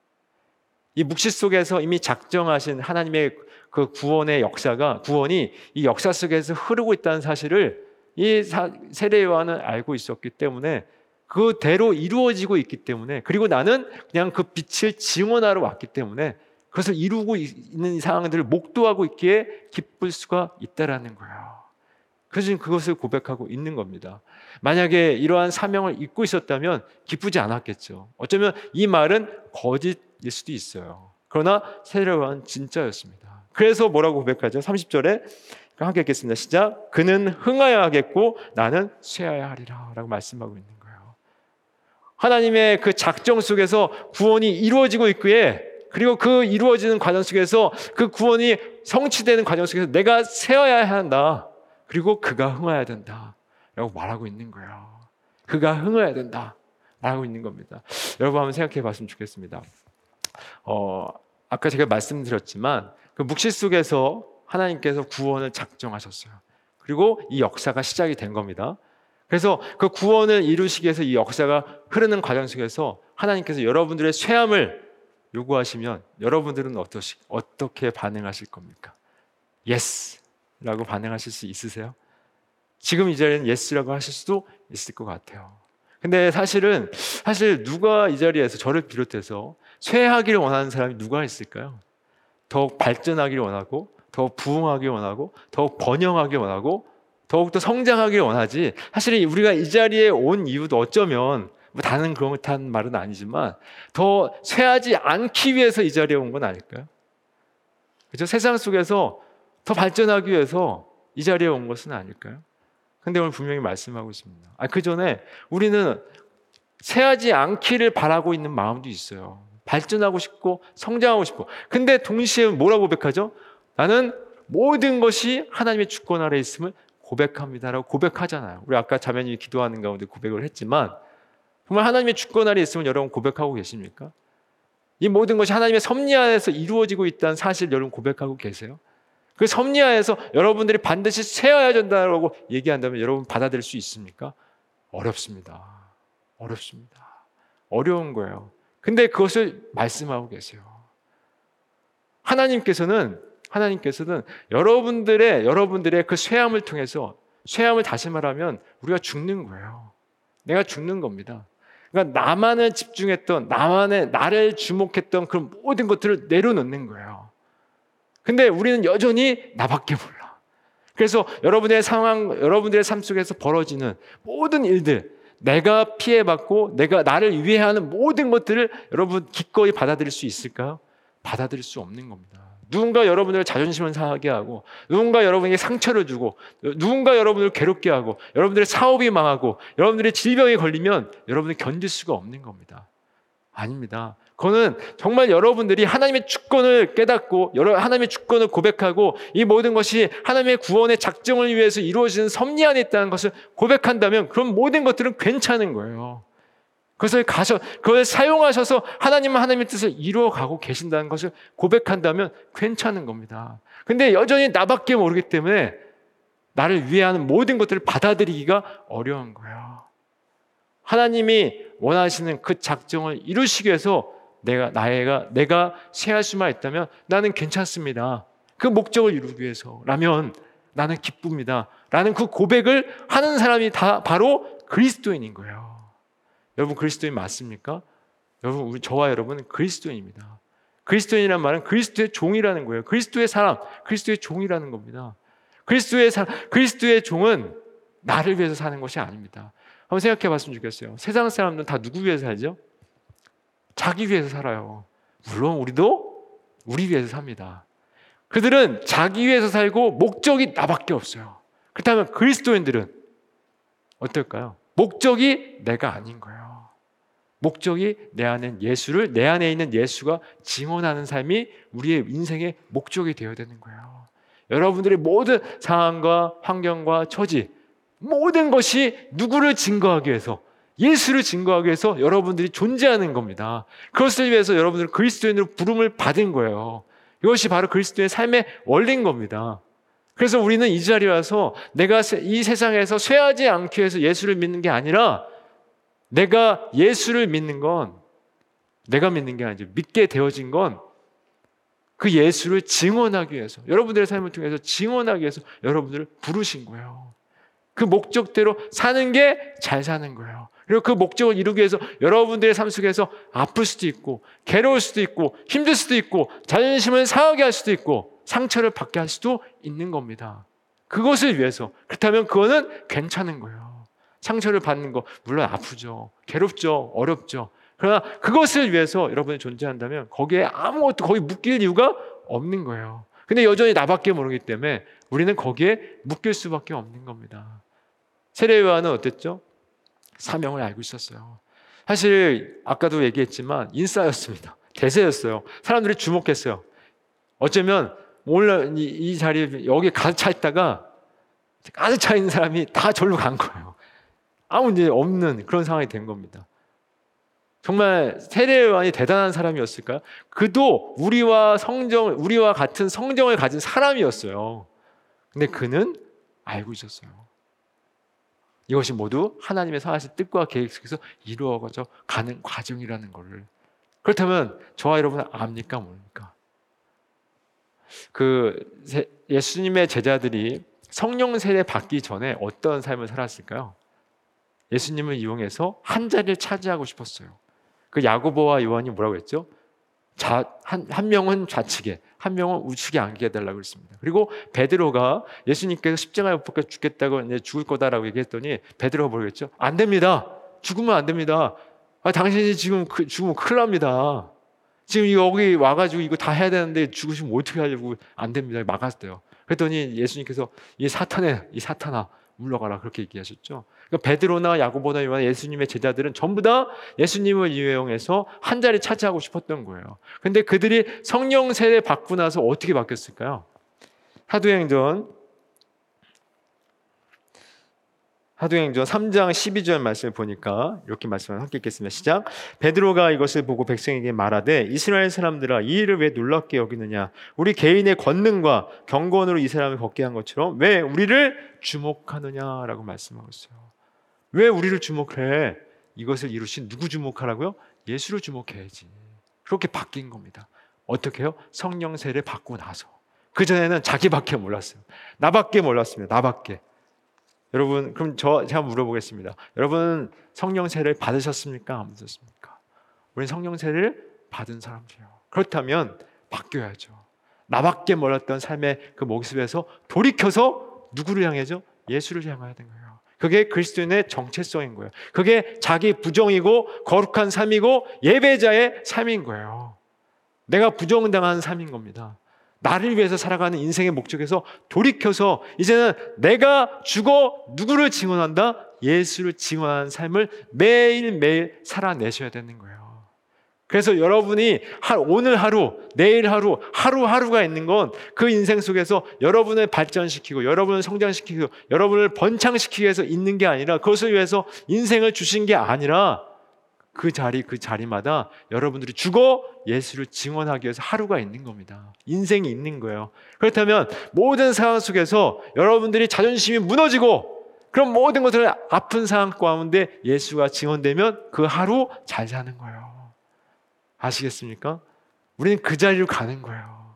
이 묵시 속에서 이미 작정하신 하나님의 그 구원의 역사가 구원이 이 역사 속에서 흐르고 있다는 사실을 이 세례 요한은 알고 있었기 때문에 그대로 이루어지고 있기 때문에, 그리고 나는 그냥 그 빛을 증언하러 왔기 때문에 그것을 이루고 있는 상황들을 목도하고 있기에 기쁠 수가 있다라는 거예요. 그래서 지금 그것을 고백하고 있는 겁니다. 만약에 이러한 사명을 잊고 있었다면 기쁘지 않았겠죠. 어쩌면 이 말은 거짓일 수도 있어요. 그러나 세례 요한은 진짜였습니다. 그래서 뭐라고 고백하죠? 삼십 절에 함께 읽겠습니다. 시작. 그는 흥하여야 하겠고 나는 쇠하여야 하리라 라고 말씀하고 있는 거예요. 하나님의 그 작정 속에서 구원이 이루어지고 있기에, 그리고 그 이루어지는 과정 속에서 그 구원이 성취되는 과정 속에서 내가 세어야 한다. 그리고 그가 흥해야 된다 라고 말하고 있는 거예요. 그가 흥해야 된다 말하고 있는 겁니다. 여러분 한번 생각해 봤으면 좋겠습니다. 어, 아까 제가 말씀드렸지만 그 묵시 속에서 하나님께서 구원을 작정하셨어요. 그리고 이 역사가 시작이 된 겁니다. 그래서 그 구원을 이루시기 위해서 이 역사가 흐르는 과정 속에서 하나님께서 여러분들의 쇠함을 요구하시면 여러분들은 어떠시, 어떻게 반응하실 겁니까? 예스 라고 반응하실 수 있으세요? 지금 이 자리에는 예스라고 하실 수도 있을 것 같아요. 근데 사실은 사실 누가 이 자리에서 저를 비롯해서 쇠하기를 원하는 사람이 누가 있을까요? 더욱 발전하기를 원하고 더욱 부흥하기를 원하고 더욱 번영하기를 원하고 더욱더 성장하기를 원하지, 사실 우리가 이 자리에 온 이유도 어쩌면 뭐 다른 그런 말은 아니지만 더 쇠하지 않기 위해서 이 자리에 온 건 아닐까요? 그렇죠? 세상 속에서 더 발전하기 위해서 이 자리에 온 것은 아닐까요? 근데 오늘 분명히 말씀하고 있습니다. 아, 그 전에 우리는 새하지 않기를 바라고 있는 마음도 있어요. 발전하고 싶고 성장하고 싶고. 근데 동시에 뭐라고 고백하죠? 나는 모든 것이 하나님의 주권 아래 있음을 고백합니다라고 고백하잖아요. 우리 아까 자매님이 기도하는 가운데 고백을 했지만 정말 하나님의 주권 아래 있음을 여러분 고백하고 계십니까? 이 모든 것이 하나님의 섭리 안에서 이루어지고 있다는 사실 여러분 고백하고 계세요? 그 섭리 안에서 여러분들이 반드시 세워야 된다고 얘기한다면 여러분 받아들일 수 있습니까? 어렵습니다. 어렵습니다. 어려운 거예요. 근데 그것을 말씀하고 계세요. 하나님께서는 하나님께서는 여러분들의 여러분들의 그 쇠함을 통해서, 쇠함을 다시 말하면 우리가 죽는 거예요. 내가 죽는 겁니다. 그러니까 나만을 집중했던, 나만의 나를 주목했던 그런 모든 것들을 내려놓는 거예요. 근데 우리는 여전히 나밖에 몰라. 그래서 여러분의 상황, 여러분들의 삶 속에서 벌어지는 모든 일들, 내가 피해받고 내가 나를 위해 하는 모든 것들을 여러분 기꺼이 받아들일 수 있을까요? 받아들일 수 없는 겁니다. 누군가 여러분을 자존심을 상하게 하고, 누군가 여러분에게 상처를 주고, 누군가 여러분을 괴롭게 하고, 여러분들의 사업이 망하고, 여러분들의 질병에 걸리면 여러분이 견딜 수가 없는 겁니다. 아닙니다. 그거는 정말 여러분들이 하나님의 주권을 깨닫고 하나님의 주권을 고백하고 이 모든 것이 하나님의 구원의 작정을 위해서 이루어지는 섭리 안에 있다는 것을 고백한다면 그런 모든 것들은 괜찮은 거예요. 그것을 가서 그걸 사용하셔서 하나님은 하나님의 뜻을 이루어가고 계신다는 것을 고백한다면 괜찮은 겁니다. 근데 여전히 나밖에 모르기 때문에 나를 위해 하는 모든 것들을 받아들이기가 어려운 거예요. 하나님이 원하시는 그 작정을 이루시기 위해서 내가 나의가 내가 쇠할 수만 있다면 나는 괜찮습니다. 그 목적을 이루기 위해서라면 나는 기쁩니다. 라는 그 고백을 하는 사람이 다 바로 그리스도인인 거예요. 여러분 그리스도인 맞습니까? 여러분 우리 저와 여러분은 그리스도인입니다. 그리스도인이란 말은 그리스도의 종이라는 거예요. 그리스도의 사람, 그리스도의 종이라는 겁니다. 그리스도의 사람, 그리스도의 종은 나를 위해서 사는 것이 아닙니다. 한번 생각해 봤으면 좋겠어요. 세상 사람들은 다 누구 위해서 살죠? 자기 위해서 살아요. 물론 우리도 우리 위해서 삽니다. 그들은 자기 위해서 살고 목적이 나밖에 없어요. 그렇다면 그리스도인들은 어떨까요? 목적이 내가 아닌 거예요. 목적이 내 안에 예수를, 내 안에 있는 예수가 증언하는 삶이 우리의 인생의 목적이 되어야 되는 거예요. 여러분들의 모든 상황과 환경과 처지, 모든 것이 누구를 증거하기 위해서, 예수를 증거하기 위해서 여러분들이 존재하는 겁니다. 그것을 위해서 여러분들은 그리스도인으로 부름을 받은 거예요. 이것이 바로 그리스도의 삶의 원리인 겁니다. 그래서 우리는 이 자리에 와서 내가 이 세상에서 쇠하지 않기 위해서 예수를 믿는 게 아니라 내가 예수를 믿는 건 내가 믿는 게 아니죠. 믿게 되어진 건 그 예수를 증언하기 위해서, 여러분들의 삶을 통해서 증언하기 위해서 여러분들을 부르신 거예요. 그 목적대로 사는 게 잘 사는 거예요. 그리고 그 목적을 이루기 위해서 여러분들의 삶 속에서 아플 수도 있고 괴로울 수도 있고 힘들 수도 있고 자존심을 상하게 할 수도 있고 상처를 받게 할 수도 있는 겁니다. 그것을 위해서. 그렇다면 그거는 괜찮은 거예요. 상처를 받는 거 물론 아프죠. 괴롭죠. 어렵죠. 그러나 그것을 위해서 여러분이 존재한다면 거기에 아무것도 거기 묶일 이유가 없는 거예요. 근데 여전히 나밖에 모르기 때문에 우리는 거기에 묶일 수밖에 없는 겁니다. 세례 요한은 어땠죠? 사명을 알고 있었어요. 사실 아까도 얘기했지만 인싸였습니다. 대세였어요. 사람들이 주목했어요. 어쩌면 오늘 이, 이 자리에 여기 가득 차 있다가 가득 차 있는 사람이 다 절로 간 거예요. 아무 문제 없는 그런 상황이 된 겁니다. 정말 세례 요한이 대단한 사람이었을까요? 그도 우리와 성정, 우리와 같은 성정을 가진 사람이었어요. 근데 그는 알고 있었어요. 이것이 모두 하나님의 선하신 뜻과 계획 속에서 이루어져 가는 과정이라는 것을. 그렇다면 저와 여러분은 압니까 모릅니까? 그 예수님의 제자들이 성령 세례 받기 전에 어떤 삶을 살았을까요? 예수님을 이용해서 한 자리를 차지하고 싶었어요. 그 야고보와 요한이 뭐라고 했죠? 자, 한, 한 명은 좌측에, 한 명은 우측에 앉게 해달라고 했습니다. 그리고 베드로가 예수님께서 십자가에 못 박혀 죽겠다고 이제 죽을 거다라고 얘기했더니 베드로가 뭐라고 했죠? 안 됩니다. 죽으면 안 됩니다. 아, 당신이 지금 그, 죽으면 큰일 납니다. 지금 여기 와가지고 이거 다 해야 되는데 죽으시면 어떻게 하려고 안 됩니다. 막았어요. 그랬더니 예수님께서 이 사탄에 이 사탄아 물러가라 그렇게 얘기하셨죠. 그러니까 베드로나 야고보나 요한 예수님의 제자들은 전부 다 예수님을 이용해서 한 자리 차지하고 싶었던 거예요. 근데 그들이 성령 세례 받고 나서 어떻게 바뀌었을까요? 사도행전 사도행전 삼 장 십이 절 말씀을 보니까 이렇게 말씀을 함께 읽겠습니다. 시작. 베드로가 이것을 보고 백성에게 말하되 이스라엘 사람들아 이 일을 왜 놀랍게 여기느냐? 우리 개인의 권능과 경건으로 이 사람을 걷게 한 것처럼 왜 우리를 주목하느냐라고 말씀하고 있어요. 왜 우리를 주목해? 이것을 이루신 누구 주목하라고요? 예수를 주목해야지. 그렇게 바뀐 겁니다. 어떻게 해요? 성령 세례 받고 나서. 그전에는 자기밖에 몰랐어요. 나밖에 몰랐습니다. 나밖에. 여러분, 그럼 저 제가 물어보겠습니다. 여러분 성령 세례를 받으셨습니까? 안 받으셨습니까? 우리는 성령 세례를 받은 사람들이에요. 그렇다면 바뀌어야죠. 나밖에 몰랐던 삶의 그 모습에서 돌이켜서 누구를 향해죠? 예수를 향해야 되는 거예요. 그게 그리스도인의 정체성인 거예요. 그게 자기 부정이고 거룩한 삶이고 예배자의 삶인 거예요. 내가 부정당한 삶인 겁니다. 나를 위해서 살아가는 인생의 목적에서 돌이켜서 이제는 내가 죽어 누구를 증언한다? 예수를 증언하는 삶을 매일매일 살아내셔야 되는 거예요. 그래서 여러분이 오늘 하루, 내일 하루, 하루하루가 있는 건 그 인생 속에서 여러분을 발전시키고 여러분을 성장시키고 여러분을 번창시키기 위해서 있는 게 아니라 그것을 위해서 인생을 주신 게 아니라 그 자리 그 자리마다 여러분들이 죽어 예수를 증언하기 위해서 하루가 있는 겁니다. 인생이 있는 거예요. 그렇다면 모든 상황 속에서 여러분들이 자존심이 무너지고 그런 모든 것을 아픈 상황 가운데 예수가 증언되면 그 하루 잘 사는 거예요. 아시겠습니까? 우리는 그 자리로 가는 거예요.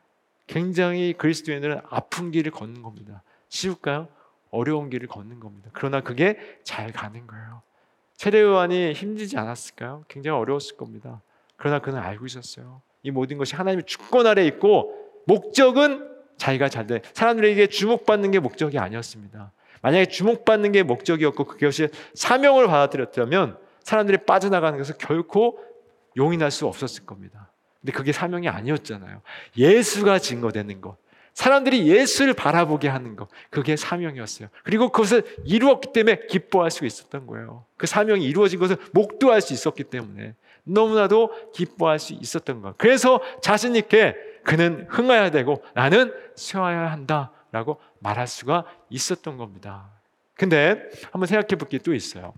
굉장히 그리스도인들은 아픈 길을 걷는 겁니다. 쉬울까요? 어려운 길을 걷는 겁니다. 그러나 그게 잘 가는 거예요. 세례 요한이 힘들지 않았을까요? 굉장히 어려웠을 겁니다. 그러나 그는 알고 있었어요. 이 모든 것이 하나님의 주권 아래 있고 목적은 자기가 잘 돼. 사람들에게 주목받는 게 목적이 아니었습니다. 만약에 주목받는 게 목적이었고 그것이 사명을 받아들였다면 사람들이 빠져나가는 것을 결코 용인할 수 없었을 겁니다. 근데 그게 사명이 아니었잖아요. 예수가 증거되는 것. 사람들이 예수를 바라보게 하는 것, 그게 사명이었어요. 그리고 그것을 이루었기 때문에 기뻐할 수 있었던 거예요. 그 사명이 이루어진 것을 목도할 수 있었기 때문에 너무나도 기뻐할 수 있었던 거예요. 그래서 자신 있게 그는 흥해야 되고 나는 쇠하여야 한다라고 말할 수가 있었던 겁니다. 근데 한번 생각해 볼 게 또 있어요.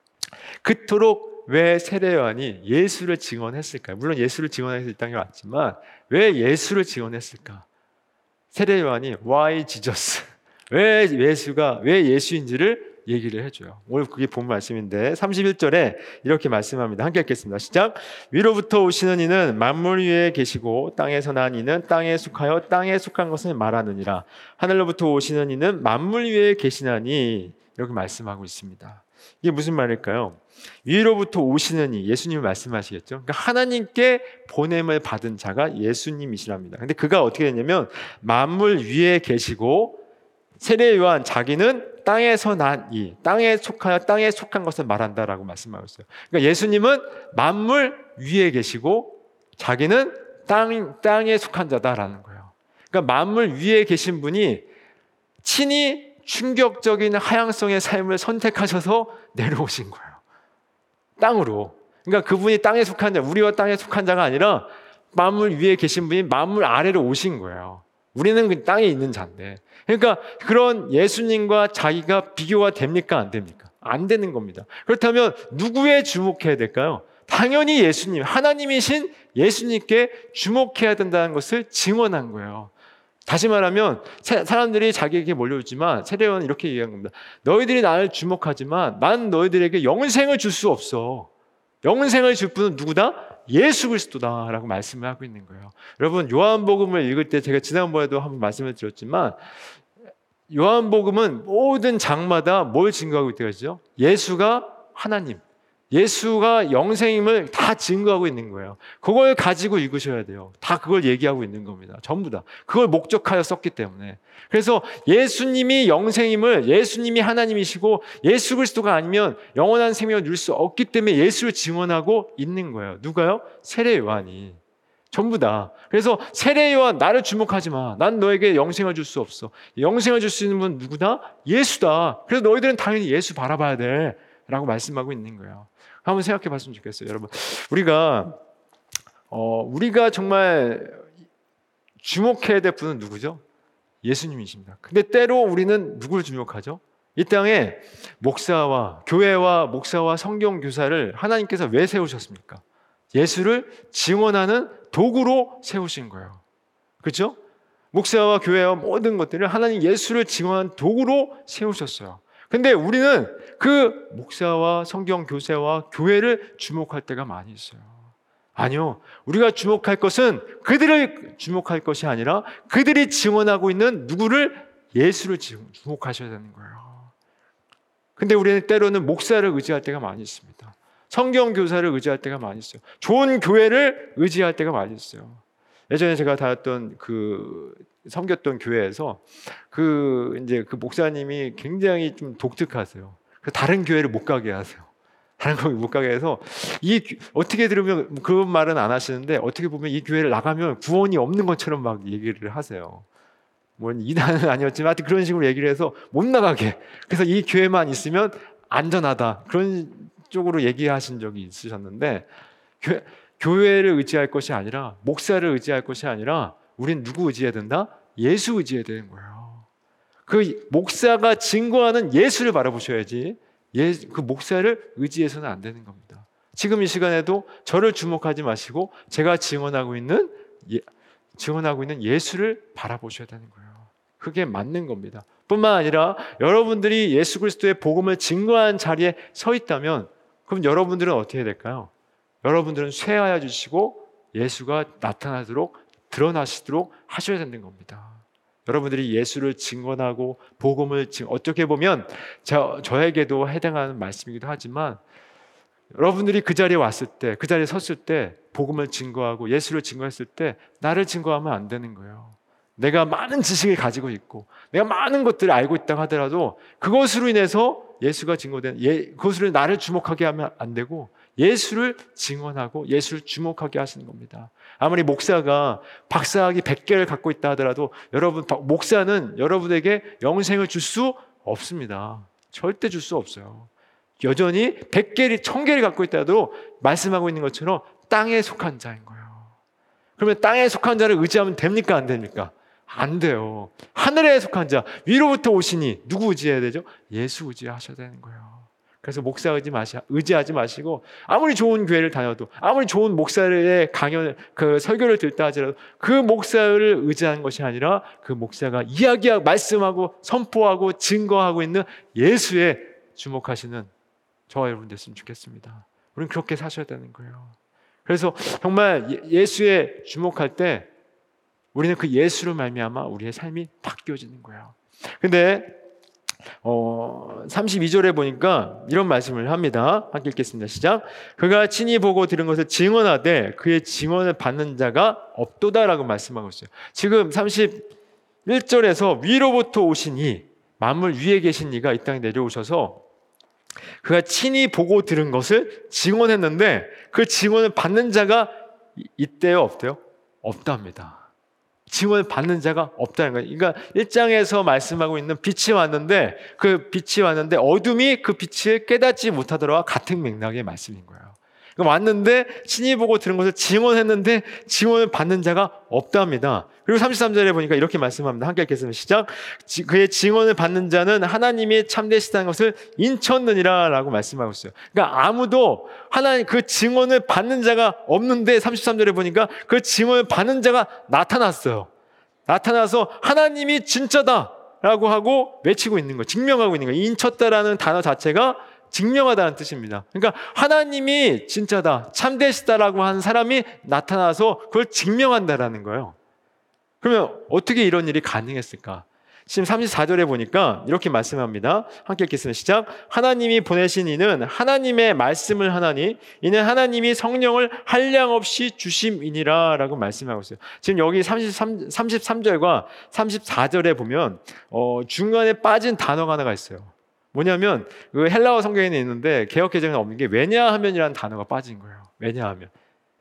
그토록 왜 세례 요한이 예수를 증언했을까요? 물론 예수를 증언해서 이 땅에 왔지만 왜 예수를 증언했을까? 세례 요한이 Why Jesus? 왜 예수가 왜 예수인지를 얘기를 해줘요. 오늘 그게 본 말씀인데 삼십일 절에 이렇게 말씀합니다. 함께 읽겠습니다. 시작. 위로부터 오시는 이는 만물 위에 계시고 땅에서 난 이는 땅에 속하여 땅에 속한 것을 말하느니라. 하늘로부터 오시는 이는 만물 위에 계시나니 이렇게 말씀하고 있습니다. 이게 무슨 말일까요? 위로부터 오시는 이 예수님이 말씀하시겠죠. 그러니까 하나님께 보냄을 받은 자가 예수님이시랍니다. 근데 그가 어떻게 됐냐면 만물 위에 계시고 세례 요한 자기는 땅에서 난 이 땅에 속하여 땅에 속한 것을 말한다라고 말씀하고 있어요. 그러니까 예수님은 만물 위에 계시고 자기는 땅 땅에 속한 자다라는 거예요. 그러니까 만물 위에 계신 분이 친히 충격적인 하향성의 삶을 선택하셔서 내려오신 거예요. 땅으로. 그러니까 그분이 땅에 속한 자, 우리와 땅에 속한 자가 아니라 만물 위에 계신 분이 만물 아래로 오신 거예요. 우리는 그 땅에 있는 자인데. 그러니까 그런 예수님과 자기가 비교가 됩니까? 안 됩니까? 안 되는 겁니다. 그렇다면 누구에 주목해야 될까요? 당연히 예수님, 하나님이신 예수님께 주목해야 된다는 것을 증언한 거예요. 다시 말하면 사람들이 자기에게 몰려오지만 세례 요한은 이렇게 얘기한 겁니다. 너희들이 나를 주목하지만 난 너희들에게 영생을 줄 수 없어. 영생을 줄 분은 누구다? 예수 그리스도다 라고 말씀을 하고 있는 거예요. 여러분 요한복음을 읽을 때 제가 지난번에도 한번 말씀을 드렸지만 요한복음은 모든 장마다 뭘 증거하고 있다고요? 예수가 하나님, 예수가 영생임을 다 증거하고 있는 거예요. 그걸 가지고 읽으셔야 돼요. 다 그걸 얘기하고 있는 겁니다. 전부 다. 그걸 목적하여 썼기 때문에. 그래서 예수님이 영생임을, 예수님이 하나님이시고 예수 그리스도가 아니면 영원한 생명을 누릴 수 없기 때문에 예수를 증언하고 있는 거예요. 누가요? 세례 요한이. 전부 다. 그래서 세례요한 나를 주목하지 마. 난 너에게 영생을 줄 수 없어. 영생을 줄 수 있는 분 누구다? 예수다. 그래서 너희들은 당연히 예수 바라봐야 돼 라고 말씀하고 있는 거예요. 한번 생각해 봤으면 좋겠어요. 여러분, 우리가 어, 우리가 정말 주목해야 될 분은 누구죠? 예수님이십니다. 근데 때로 우리는 누구를 주목하죠? 이 땅에 목사와 교회와 목사와 성경교사를 하나님께서 왜 세우셨습니까? 예수를 증언하는 도구로 세우신 거예요. 그렇죠? 목사와 교회와 모든 것들을 하나님 예수를 증언하는 도구로 세우셨어요. 근데 우리는 그 목사와 성경교사와 교회를 주목할 때가 많이 있어요. 아니요. 우리가 주목할 것은 그들을 주목할 것이 아니라 그들이 증언하고 있는 누구를? 예수를 주목하셔야 되는 거예요. 근데 우리는 때로는 목사를 의지할 때가 많이 있습니다. 성경교사를 의지할 때가 많이 있어요. 좋은 교회를 의지할 때가 많이 있어요. 예전에 제가 다녔던 그 섬겼던 교회에서 그 이제 그 목사님이 굉장히 좀 독특하세요. 다른 교회를 못 가게 하세요. 다른 교회 못 가게 해서 이 어떻게 들으면 그런 말은 안 하시는데 어떻게 보면 이 교회를 나가면 구원이 없는 것처럼 막 얘기를 하세요. 뭐 이단은 아니었지만 하여튼 그런 식으로 얘기를 해서 못 나가게. 그래서 이 교회만 있으면 안전하다. 그런 쪽으로 얘기하신 적이 있으셨는데 교회, 교회를 의지할 것이 아니라 목사를 의지할 것이 아니라 우린 누구 의지해야 된다? 예수 의지해야 되는 거예요. 그 목사가 증거하는 예수를 바라보셔야지 예, 그 목사를 의지해서는 안 되는 겁니다. 지금 이 시간에도 저를 주목하지 마시고 제가 증언하고 있는 예, 증언하고 있는 예수를 바라보셔야 되는 거예요. 그게 맞는 겁니다. 뿐만 아니라 여러분들이 예수 그리스도의 복음을 증거한 자리에 서 있다면 그럼 여러분들은 어떻게 해야 될까요? 여러분들은 쇠하여 주시고 예수가 나타나도록 드러나시도록 하셔야 되는 겁니다. 여러분들이 예수를 증언하고 복음을 증 어떻게 보면 저, 저에게도 해당하는 말씀이기도 하지만 여러분들이 그 자리에 왔을 때, 그 자리에 섰을 때 복음을 증거하고 예수를 증거했을 때 나를 증거하면 안 되는 거예요. 내가 많은 지식을 가지고 있고 내가 많은 것들을 알고 있다고 하더라도 그것으로 인해서 예수가 증거된 예, 그것으로 나를 주목하게 하면 안 되고 예수를 증언하고 예수를 주목하게 하시는 겁니다. 아무리 목사가 박사학위 백 개를 갖고 있다 하더라도 여러분 목사는 여러분에게 영생을 줄 수 없습니다. 절대 줄 수 없어요. 여전히 백 개를 천 개를 갖고 있다 하더라도 말씀하고 있는 것처럼 땅에 속한 자인 거예요. 그러면 땅에 속한 자를 의지하면 됩니까? 안 됩니까? 안 돼요. 하늘에 속한 자, 위로부터 오시니 누구 의지해야 되죠? 예수 의지하셔야 되는 거예요. 그래서 목사 의지 마시, 의지하지 마시고 아무리 좋은 교회를 다녀도 아무리 좋은 목사의 강연, 그 설교를 듣다 하더라도 그 목사를 의지하는 것이 아니라 그 목사가 이야기하고 말씀하고 선포하고 증거하고 있는 예수에 주목하시는 저와 여러분 됐으면 좋겠습니다. 우리는 그렇게 사셔야 되는 거예요. 그래서 정말 예수에 주목할 때 우리는 그 예수로 말미암아 우리의 삶이 바뀌어지는 거예요. 근데 어, 삼십이 절에 보니까 이런 말씀을 합니다. 함께 읽겠습니다. 시작. 그가 친히 보고 들은 것을 증언하되 그의 증언을 받는 자가 없도다라고 말씀하고 있어요. 지금 삼십일 절에서 위로부터 오시니 만물 위에 계신 이가 이 땅에 내려오셔서 그가 친히 보고 들은 것을 증언했는데 그 증언을 받는 자가 있대요, 없대요? 없답니다. 증언을 받는 자가 없다는 거예요. 그러니까 일 장에서 말씀하고 있는 빛이 왔는데 그 빛이 왔는데 어둠이 그 빛을 깨닫지 못하더라와 같은 맥락의 말씀인 거예요. 그러니까 왔는데 친히 보고 들은 것을 증언했는데 증언을 받는 자가 없답니다. 그리고 삼십삼 절에 보니까 이렇게 말씀합니다. 함께 읽겠습니다. 시작. 그의 증언을 받는 자는 하나님이 참되시다는 것을 인쳤느니라 라고 말씀하고 있어요. 그러니까 아무도 하나님 그 증언을 받는 자가 없는데 삼십삼 절에 보니까 그 증언을 받는 자가 나타났어요. 나타나서 하나님이 진짜다 라고 하고 외치고 있는 거예요. 증명하고 있는 거예요. 인쳤다라는 단어 자체가 증명하다는 뜻입니다. 그러니까 하나님이 진짜다, 참되시다라고 하는 사람이 나타나서 그걸 증명한다라는 거예요. 그러면 어떻게 이런 일이 가능했을까? 지금 삼십사 절에 보니까 이렇게 말씀합니다. 함께 읽겠습니다. 시작. 하나님이 보내신 이는 하나님의 말씀을 하나니 이는 하나님이 성령을 한량없이 주심이니라 라고 말씀하고 있어요. 지금 여기 삼십삼, 삼십삼 절과 삼십사 절에 보면 어, 중간에 빠진 단어가 하나가 있어요. 뭐냐면 그 헬라어 성경에는 있는데 개역개정에는 없는 게 왜냐하면이라는 단어가 빠진 거예요. 왜냐하면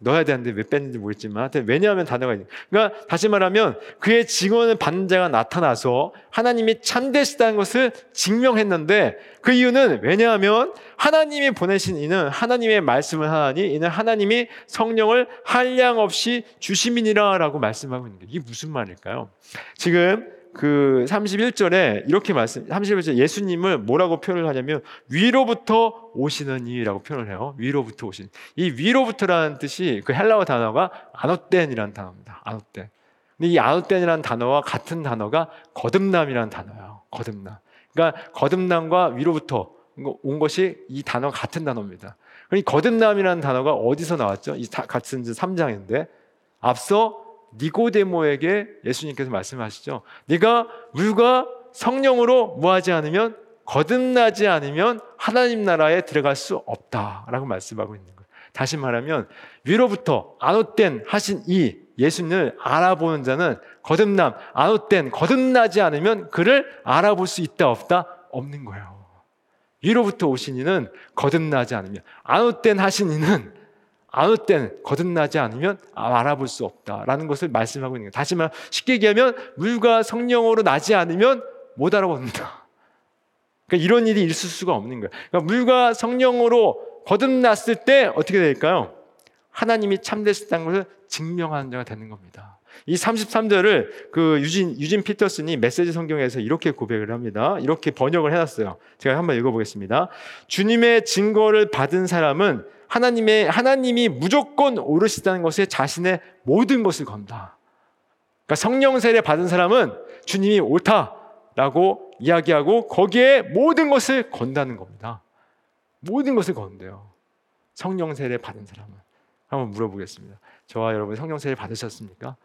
넣어야 되는데 왜 뺐는지 모르겠지만 하여튼 왜냐하면 단어가 있는. 그러니까 다시 말하면 그의 증언을 받는 자가 나타나서 하나님이 참되시다는 것을 증명했는데 그 이유는 왜냐하면 하나님이 보내신 이는 하나님의 말씀을 하나니 이는 하나님이 성령을 한량없이 주심이니라 라고 말씀하고 있는 게 이게 무슨 말일까요? 지금 그 삼십일 절에 이렇게 말씀, 삼십일 절 예수님을 뭐라고 표현을 하냐면 위로부터 오시는 이라고 표현을 해요. 위로부터 오시는. 이 위로부터라는 뜻이 그 헬라어 단어가 아노텐이라는 단어입니다. 아노텐. 근데 이 아노텐이라는 단어와 같은 단어가 거듭남이라는 단어예요. 거듭남. 그러니까 거듭남과 위로부터 온 것이 이 단어가 같은 단어입니다. 이 거듭남이라는 단어가 어디서 나왔죠? 이 같은 삼 장인데 앞서 니고데모에게 예수님께서 말씀하시죠. 네가 물과 성령으로 뭐하지 않으면 거듭나지 않으면 하나님 나라에 들어갈 수 없다라고 말씀하고 있는 거예요. 다시 말하면 위로부터 아노텐 하신 이 예수님을 알아보는 자는 거듭남, 아노텐, 거듭나지 않으면 그를 알아볼 수 있다 없다? 없는 거예요. 위로부터 오신 이는 거듭나지 않으면, 아노텐 하신 이는 아노텐 거듭나지 않으면 알아볼 수 없다라는 것을 말씀하고 있는 거예요. 다시 말하면 쉽게 얘기하면 물과 성령으로 나지 않으면 못 알아본다. 그러니까 이런 일이 있을 수가 없는 거예요. 그러니까 물과 성령으로 거듭났을 때 어떻게 될까요? 하나님이 참되셨다는 것을 증명하는 자가 되는 겁니다. 이 삼십삼 절을 그 유진, 유진 피터슨이 메시지 성경에서 이렇게 고백을 합니다. 이렇게 번역을 해놨어요. 제가 한번 읽어보겠습니다. 주님의 증거를 받은 사람은 하나님의, 하나님이 무조건 옳으시다는 것에 자신의 모든 것을 건다. 그러니까 성령 세례 받은 사람은 주님이 옳다라고 이야기하고 거기에 모든 것을 건다는 겁니다. 모든 것을 건대요. 성령 세례 받은 사람은. 한번 물어보겠습니다. 저와 여러분 성령 세례 받으셨습니까?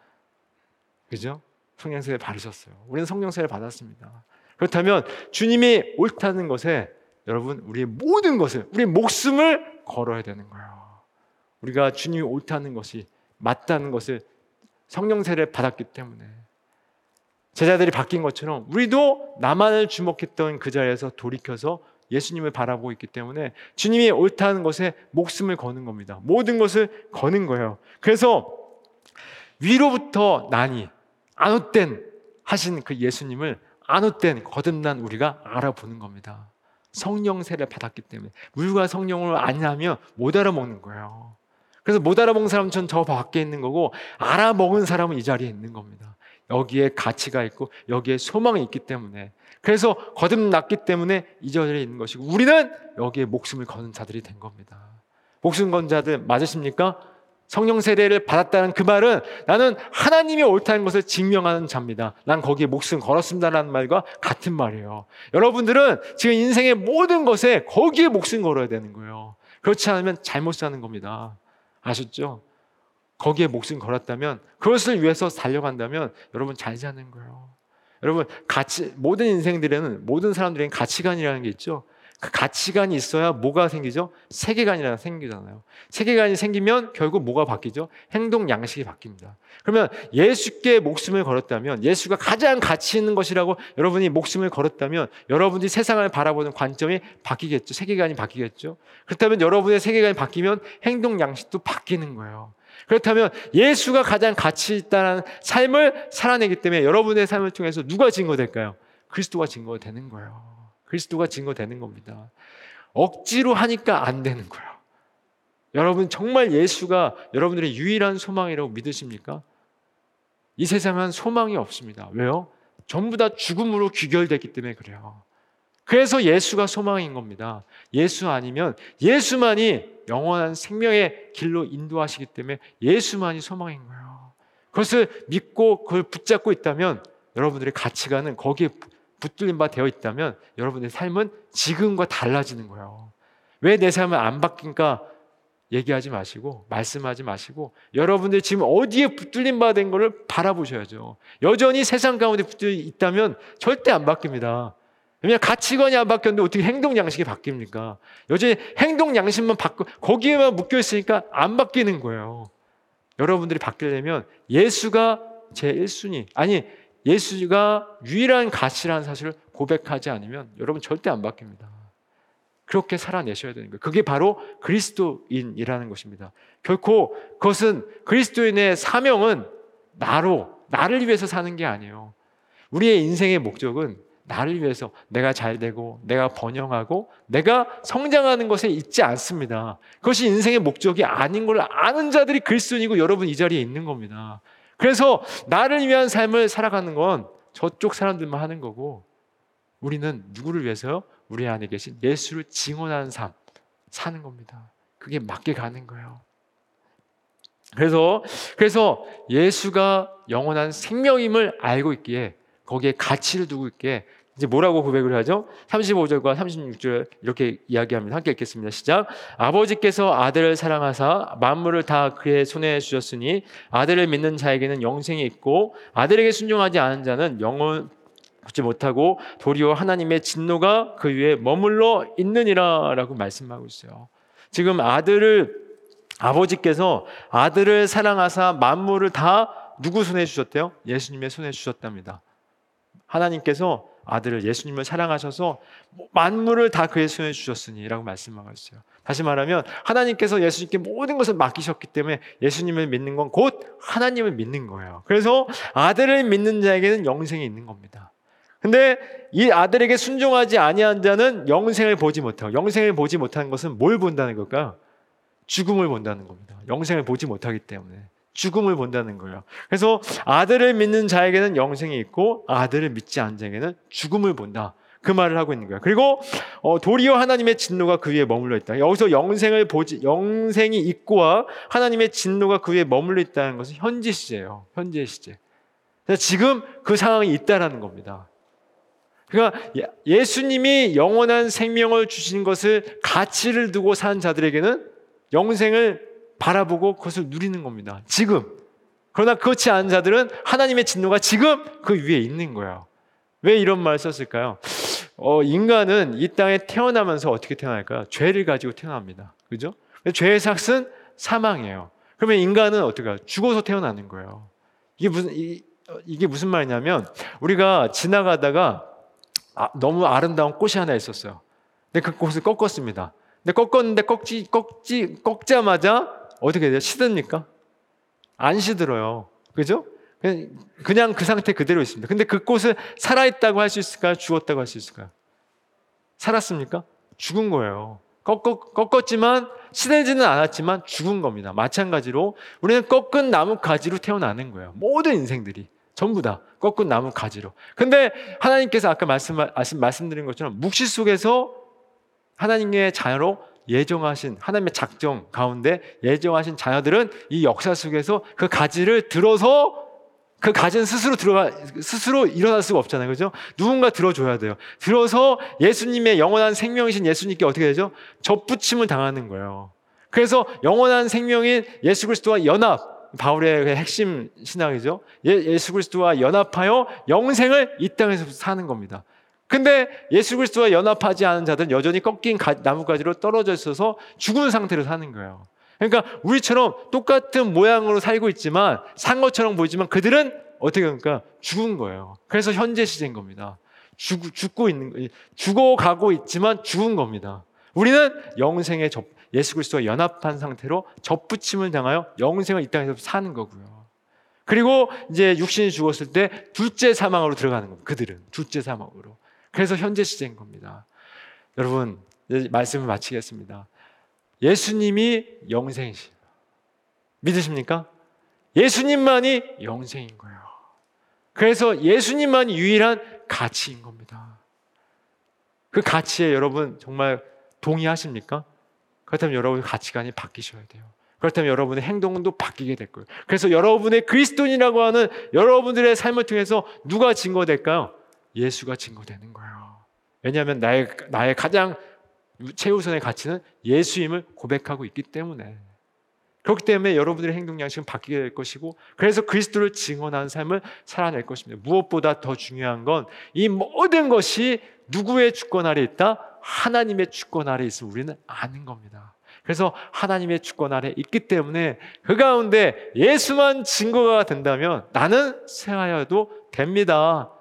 그죠? 성령 세례 받으셨어요. 우리는 성령 세례 받았습니다. 그렇다면 주님이 옳다는 것에 여러분 우리의 모든 것을, 우리의 목숨을 걸어야 되는 거예요. 우리가 주님이 옳다는 것이 맞다는 것을 성령 세례를 받았기 때문에 제자들이 바뀐 것처럼 우리도 나만을 주목했던 그 자리에서 돌이켜서 예수님을 바라보고 있기 때문에 주님이 옳다는 것에 목숨을 거는 겁니다. 모든 것을 거는 거예요. 그래서 위로부터 나니 아노텐 하신 그 예수님을 아노텐 거듭난 우리가 알아보는 겁니다. 성령 세례를 받았기 때문에 물과 성령을 아니하면 못 알아먹는 거예요. 그래서 못 알아먹는 사람은 전 저 밖에 있는 거고 알아먹은 사람은 이 자리에 있는 겁니다. 여기에 가치가 있고 여기에 소망이 있기 때문에 그래서 거듭났기 때문에 이 자리에 있는 것이고 우리는 여기에 목숨을 거는 자들이 된 겁니다. 목숨 건 자들 맞으십니까? 성령 세례를 받았다는 그 말은 나는 하나님이 옳다는 것을 증명하는 자입니다. 난 거기에 목숨 걸었습니다라는 말과 같은 말이에요. 여러분들은 지금 인생의 모든 것에 거기에 목숨 걸어야 되는 거예요. 그렇지 않으면 잘못 사는 겁니다. 아셨죠? 거기에 목숨 걸었다면 그것을 위해서 달려간다면 여러분 잘 사는 거예요. 여러분 가치, 모든 인생들에는 모든 사람들에게는 가치관이라는 게 있죠. 그 가치관이 있어야 뭐가 생기죠? 세계관이라는 게 생기잖아요. 세계관이 생기면 결국 뭐가 바뀌죠? 행동 양식이 바뀝니다. 그러면 예수께 목숨을 걸었다면 예수가 가장 가치 있는 것이라고 여러분이 목숨을 걸었다면 여러분이 세상을 바라보는 관점이 바뀌겠죠. 세계관이 바뀌겠죠. 그렇다면 여러분의 세계관이 바뀌면 행동 양식도 바뀌는 거예요. 그렇다면 예수가 가장 가치 있다는 삶을 살아내기 때문에 여러분의 삶을 통해서 누가 증거될까요? 그리스도가 증거되는 거예요. 그리스도가 증거되는 겁니다. 억지로 하니까 안 되는 거예요. 여러분 정말 예수가 여러분들의 유일한 소망이라고 믿으십니까? 이 세상은 소망이 없습니다. 왜요? 전부 다 죽음으로 귀결됐기 때문에 그래요. 그래서 예수가 소망인 겁니다. 예수 아니면 예수만이 영원한 생명의 길로 인도하시기 때문에 예수만이 소망인 거예요. 그것을 믿고 그걸 붙잡고 있다면 여러분들의 가치관은 거기에 붙들린 바 되어 있다면 여러분의 삶은 지금과 달라지는 거예요. 왜 내 삶은 안 바뀐가 얘기하지 마시고 말씀하지 마시고 여러분들이 지금 어디에 붙들린 바 된 거를 바라보셔야죠. 여전히 세상 가운데 붙들려 있다면 절대 안 바뀝니다. 왜냐하면 가치관이 안 바뀌었는데 어떻게 행동 양식이 바뀝니까? 여전히 행동 양식만 바뀌고 거기에만 묶여 있으니까 안 바뀌는 거예요. 여러분들이 바뀌려면 예수가 제일 순위 아니 예수가 유일한 가치라는 사실을 고백하지 않으면 여러분 절대 안 바뀝니다. 그렇게 살아내셔야 되는 거예요. 그게 바로 그리스도인이라는 것입니다. 결코 그것은 그리스도인의 사명은 나로, 나를 위해서 사는 게 아니에요. 우리의 인생의 목적은 나를 위해서 내가 잘 되고 내가 번영하고 내가 성장하는 것에 있지 않습니다. 그것이 인생의 목적이 아닌 걸 아는 자들이 그리스도인이고 여러분 이 자리에 있는 겁니다. 그래서 나를 위한 삶을 살아가는 건 저쪽 사람들만 하는 거고 우리는 누구를 위해서요? 우리 안에 계신 예수를 증언하는 삶 사는 겁니다. 그게 맞게 가는 거예요. 그래서 그래서 예수가 영원한 생명임을 알고 있기에 거기에 가치를 두고 있기에 이제 뭐라고 고백을 하죠? 삼십오 절과 삼십육 절 이렇게 이야기합니다. 함께 읽겠습니다. 시작. 아버지께서 아들을 사랑하사 만물을 다 그의 손에 주셨으니 아들을 믿는 자에게는 영생이 있고 아들에게 순종하지 않은 자는 영원 받지 못하고 도리어 하나님의 진노가 그 위에 머물러 있느니라 라고 말씀하고 있어요. 지금 아들을 아버지께서 아들을 사랑하사 만물을 다 누구 손에 주셨대요? 예수님의 손에 주셨답니다. 하나님께서 아들을 예수님을 사랑하셔서 만물을 다 그의 손에 주셨으니 라고 말씀하고 있어요. 다시 말하면 하나님께서 예수님께 모든 것을 맡기셨기 때문에 예수님을 믿는 건 곧 하나님을 믿는 거예요. 그래서 아들을 믿는 자에게는 영생이 있는 겁니다. 근데 이 아들에게 순종하지 아니한 자는 영생을 보지 못하고, 영생을 보지 못하는 것은 뭘 본다는 걸까요? 죽음을 본다는 겁니다. 영생을 보지 못하기 때문에 죽음을 본다는 거예요. 그래서 아들을 믿는 자에게는 영생이 있고 아들을 믿지 않는 자에게는 죽음을 본다. 그 말을 하고 있는 거예요. 그리고 어, 도리어 하나님의 진노가 그 위에 머물러 있다. 여기서 영생을 보지, 영생이 있고와 하나님의 진노가 그 위에 머물러 있다는 것은 현재 시제예요. 현재 시제. 지금 그 상황이 있다라는 겁니다. 그러니까 예수님이 영원한 생명을 주신 것을 가치를 두고 사는 자들에게는 영생을 바라보고 그것을 누리는 겁니다. 지금. 그러나 그렇지 않은 자들은 하나님의 진노가 지금 그 위에 있는 거예요. 왜 이런 말을 썼을까요? 어, 인간은 이 땅에 태어나면서 어떻게 태어날까요? 죄를 가지고 태어납니다. 그죠? 죄의 삭은 사망이에요. 그러면 인간은 어떻게 해요? 죽어서 태어나는 거예요. 이게 무슨, 이, 이게 무슨 말이냐면 우리가 지나가다가 아, 너무 아름다운 꽃이 하나 있었어요. 근데 그 꽃을 꺾었습니다. 근데 꺾었는데 꺾지, 꺾지, 꺾자마자 어떻게 돼요? 시듭니까? 안 시들어요. 그죠? 그냥, 그냥 그 상태 그대로 있습니다. 근데 그 꽃을 살아있다고 할 수 있을까요? 죽었다고 할 수 있을까요? 살았습니까? 죽은 거예요. 꺾었, 꺾었지만 시들지는 않았지만 죽은 겁니다. 마찬가지로 우리는 꺾은 나무 가지로 태어나는 거예요. 모든 인생들이 전부 다 꺾은 나무 가지로. 근데 하나님께서 아까 말씀, 말씀, 말씀드린 것처럼 묵시 속에서 하나님의 자녀로 예정하신 하나님의 작정 가운데 예정하신 자녀들은 이 역사 속에서 그 가지를 들어서 그 가지는 스스로 들어가 스스로 일어날 수가 없잖아요, 그죠? 누군가 들어줘야 돼요. 들어서 예수님의 영원한 생명이신 예수님께 어떻게 되죠? 접붙임을 당하는 거예요. 그래서 영원한 생명인 예수 그리스도와 연합, 바울의 핵심 신앙이죠. 예, 예수 그리스도와 연합하여 영생을 이 땅에서 사는 겁니다. 근데 예수 그리스도와 연합하지 않은 자들은 여전히 꺾인 나뭇가지로 떨어져 있어서 죽은 상태로 사는 거예요. 그러니까 우리처럼 똑같은 모양으로 살고 있지만 산 것처럼 보이지만 그들은 어떻게 합니까? 죽은 거예요. 그래서 현재 시제인 겁니다. 죽, 죽고 있는, 죽어가고 있지만 죽은 겁니다. 우리는 영생에 접, 예수 그리스도와 연합한 상태로 접붙임을 당하여 영생을 이 땅에서 사는 거고요. 그리고 이제 육신이 죽었을 때 둘째 사망으로 들어가는 겁니다. 그들은 둘째 사망으로. 그래서 현재 시제인 겁니다. 여러분, 말씀을 마치겠습니다. 예수님이 영생이시죠. 믿으십니까? 예수님만이 영생인 거예요. 그래서 예수님만이 유일한 가치인 겁니다. 그 가치에 여러분 정말 동의하십니까? 그렇다면 여러분의 가치관이 바뀌셔야 돼요. 그렇다면 여러분의 행동도 바뀌게 될 거예요. 그래서 여러분의 그리스도인이라고 하는 여러분들의 삶을 통해서 누가 증거될까요? 예수가 증거되는 거예요. 왜냐하면 나의, 나의 가장 최우선의 가치는 예수임을 고백하고 있기 때문에. 그렇기 때문에 여러분들의 행동 양식은 바뀌게 될 것이고 그래서 그리스도를 증언하는 삶을 살아낼 것입니다. 무엇보다 더 중요한 건 이 모든 것이 누구의 주권 아래 있다? 하나님의 주권 아래 있음을 우리는 아는 겁니다. 그래서 하나님의 주권 아래 있기 때문에 그 가운데 예수만 증거가 된다면 나는 생하여도 됩니다.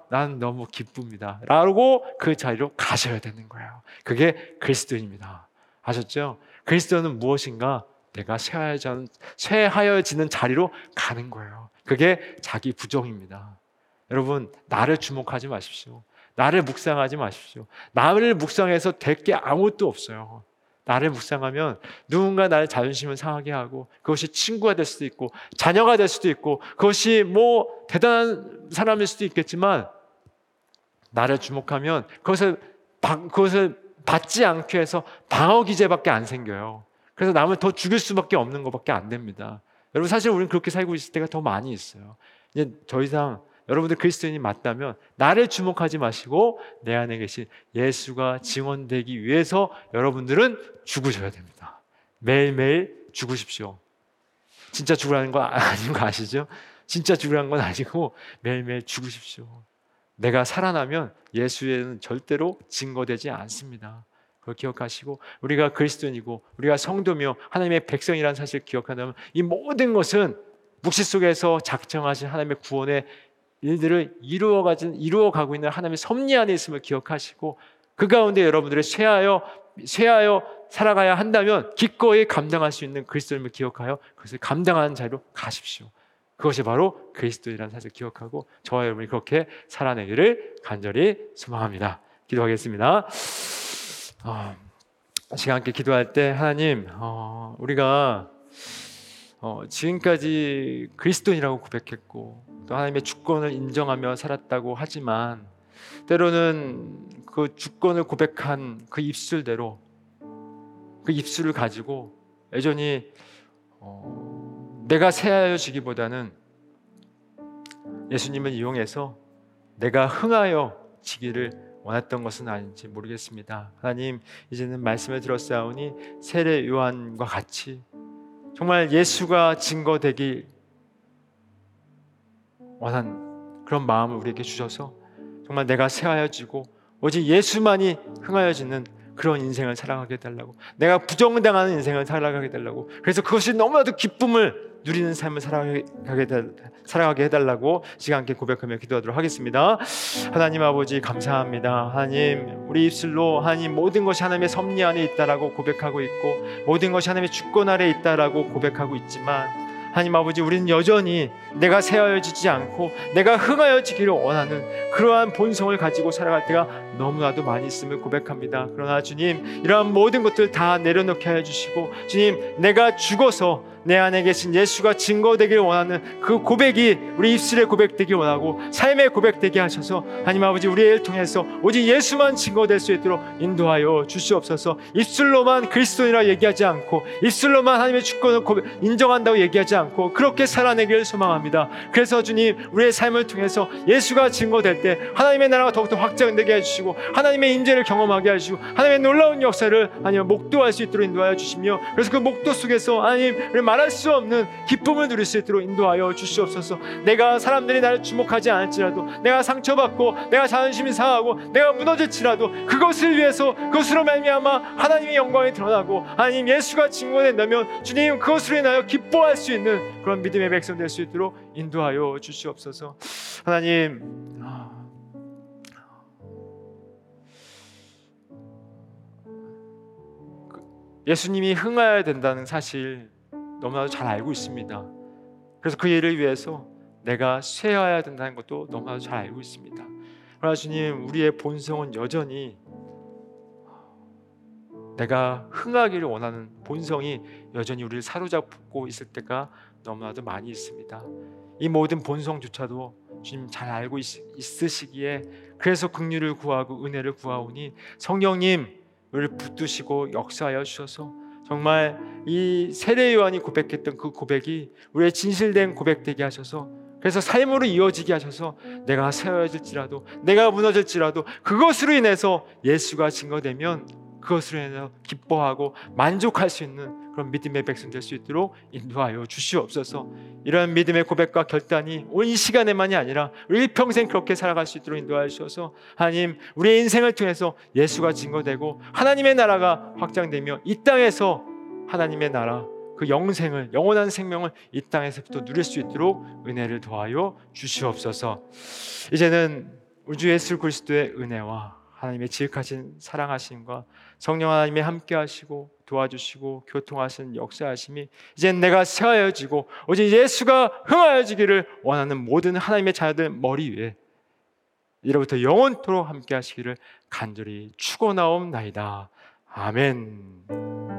난 너무 기쁩니다 라고 그 자리로 가셔야 되는 거예요. 그게 그리스도인입니다. 아셨죠? 그리스도는 무엇인가? 내가 쇠하여지는, 쇠하여지는 자리로 가는 거예요. 그게 자기 부정입니다. 여러분, 나를 주목하지 마십시오. 나를 묵상하지 마십시오. 나를 묵상해서 될 게 아무것도 없어요. 나를 묵상하면 누군가 나의 자존심을 상하게 하고, 그것이 친구가 될 수도 있고 자녀가 될 수도 있고, 그것이 뭐 대단한 사람일 수도 있겠지만, 나를 주목하면 그것을, 그것을 받지 않게 해서 방어 기제밖에 안 생겨요. 그래서 남을 더 죽일 수밖에 없는 것밖에 안 됩니다. 여러분, 사실 우리는 그렇게 살고 있을 때가 더 많이 있어요. 이제 더 이상 여러분들 그리스도인이 맞다면 나를 주목하지 마시고 내 안에 계신 예수가 증언되기 위해서 여러분들은 죽으셔야 됩니다. 매일매일 죽으십시오. 진짜 죽으라는 거 아닌 거 아시죠? 진짜 죽으라는 건 아니고 매일매일 죽으십시오. 내가 살아나면 예수에는 절대로 증거되지 않습니다. 그걸 기억하시고, 우리가 그리스도인이고 우리가 성도며 하나님의 백성이라는 사실을 기억한다면 이 모든 것은 묵시 속에서 작정하신 하나님의 구원의 일들을 이루어가진, 이루어가고 있는 하나님의 섭리 안에 있음을 기억하시고, 그 가운데 여러분들이 쇠하여, 쇠하여 살아가야 한다면 기꺼이 감당할 수 있는 그리스도임을 기억하여 그것을 감당하는 자리로 가십시오. 그것이 바로 그리스도이라는 사실을 기억하고 저와 여러분이 그렇게 살아내기를 간절히 소망합니다. 기도하겠습니다. 어, 시간 함께 기도할 때 하나님, 어, 우리가 어, 지금까지 그리스도인이라고 고백했고 또 하나님의 주권을 인정하며 살았다고 하지만, 때로는 그 주권을 고백한 그 입술대로, 그 입술을 가지고 여전히 어, 내가 쇠하여지기보다는 예수님을 이용해서 내가 흥하여 지기를 원했던 것은 아닌지 모르겠습니다. 하나님, 이제는 말씀을 들었사오니 세례 요한과 같이 정말 예수가 증거되길 원한 그런 마음을 우리에게 주셔서 정말 내가 쇠하여지고 오직 예수만이 흥하여지는 그런 인생을 살아가게 해달라고, 내가 부정당하는 인생을 살아가게 해달라고, 그래서 그것이 너무나도 기쁨을 누리는 삶을 살아가게, 살아가게 해달라고 시간 함께 고백하며 기도하도록 하겠습니다. 하나님 아버지, 감사합니다. 하나님, 우리 입술로 하나님 모든 것이 하나님의 섭리 안에 있다라고 고백하고 있고 모든 것이 하나님의 주권 아래 있다라고 고백하고 있지만, 하나님 아버지, 우리는 여전히 내가 쇠하여지지 않고 내가 흥하여지기를 원하는 그러한 본성을 가지고 살아갈 때가 너무나도 많이 있음을 고백합니다. 그러나 주님, 이러한 모든 것들 다 내려놓게 해주시고, 주님, 내가 죽어서 내 안에 계신 예수가 증거되기를 원하는 그 고백이 우리 입술의 고백되기 원하고 삶의 고백되게 하셔서 하나님 아버지, 우리의 일 통해서 오직 예수만 증거될 수 있도록 인도하여 주시옵소서. 입술로만 그리스도인이라 얘기하지 않고 입술로만 하나님의 주권을 고백, 인정한다고 얘기하지 않고 그렇게 살아내기를 소망합니다. 그래서 주님, 우리의 삶을 통해서 예수가 증거될 때 하나님의 나라가 더욱더 확장되게 해주시고 하나님의 임재를 경험하게 해주시고 하나님의 놀라운 역사를 하나님 목도할 수 있도록 인도하여 주시며, 그래서 그 목도 속에서 하나님, 우리 말할 수 없는 기쁨을 누릴 수 있도록 인도하여 주시옵소서. 내가 사람들이 나를 주목하지 않을지라도, 내가 상처받고 내가 자존심이 상하고 내가 무너질지라도 그것을 위해서, 그것으로 말미암아 하나님의 영광이 드러나고 하나님 예수가 증거된다면 주님, 그것으로 인하여 기뻐할 수 있는 그런 믿음의 백성 될 수 있도록 인도하여 주시옵소서. 하나님, 예수님이 흥하여야 된다는 사실 너무나도 잘 알고 있습니다. 그래서 그 일을 위해서 내가 쇠하여야 된다는 것도 너무나도 잘 알고 있습니다. 그러나 주님, 우리의 본성은 여전히 내가 흥하기를 원하는 본성이 여전히 우리를 사로잡고 있을 때가 너무나도 많이 있습니다. 이 모든 본성조차도 주님 잘 알고 있, 있으시기에 그래서 긍휼을 구하고 은혜를 구하오니 성령님, 우리를 붙드시고 역사하여 주셔서 정말 이 세례 요한이 고백했던 그 고백이 우리의 진실된 고백되게 하셔서, 그래서 삶으로 이어지게 하셔서 내가 세워질지라도 내가 무너질지라도 그것으로 인해서 예수가 증거되면 그것으로 인해서 기뻐하고 만족할 수 있는 그런 믿음의 백성 될 수 있도록 인도하여 주시옵소서. 이런 믿음의 고백과 결단이 오늘 이 시간에만이 아니라 우리 일평생 그렇게 살아갈 수 있도록 인도하여 주셔서 하나님, 우리의 인생을 통해서 예수가 증거되고 하나님의 나라가 확장되며 이 땅에서 하나님의 나라, 그 영생을, 영원한 생명을 이 땅에서부터 누릴 수 있도록 은혜를 더하여 주시옵소서. 이제는 우주 예수 그리스도의 은혜와 하나님의 지극하신 사랑하심과 성령 하나님의 함께 하시고 도와주시고 교통하시는 역사하심이 이젠 내가 새하여지고 오직 예수가 흥하여지기를 원하는 모든 하나님의 자녀들 머리 위에 이로부터 영원토록 함께 하시기를 간절히 축원하옵나이다. 아멘.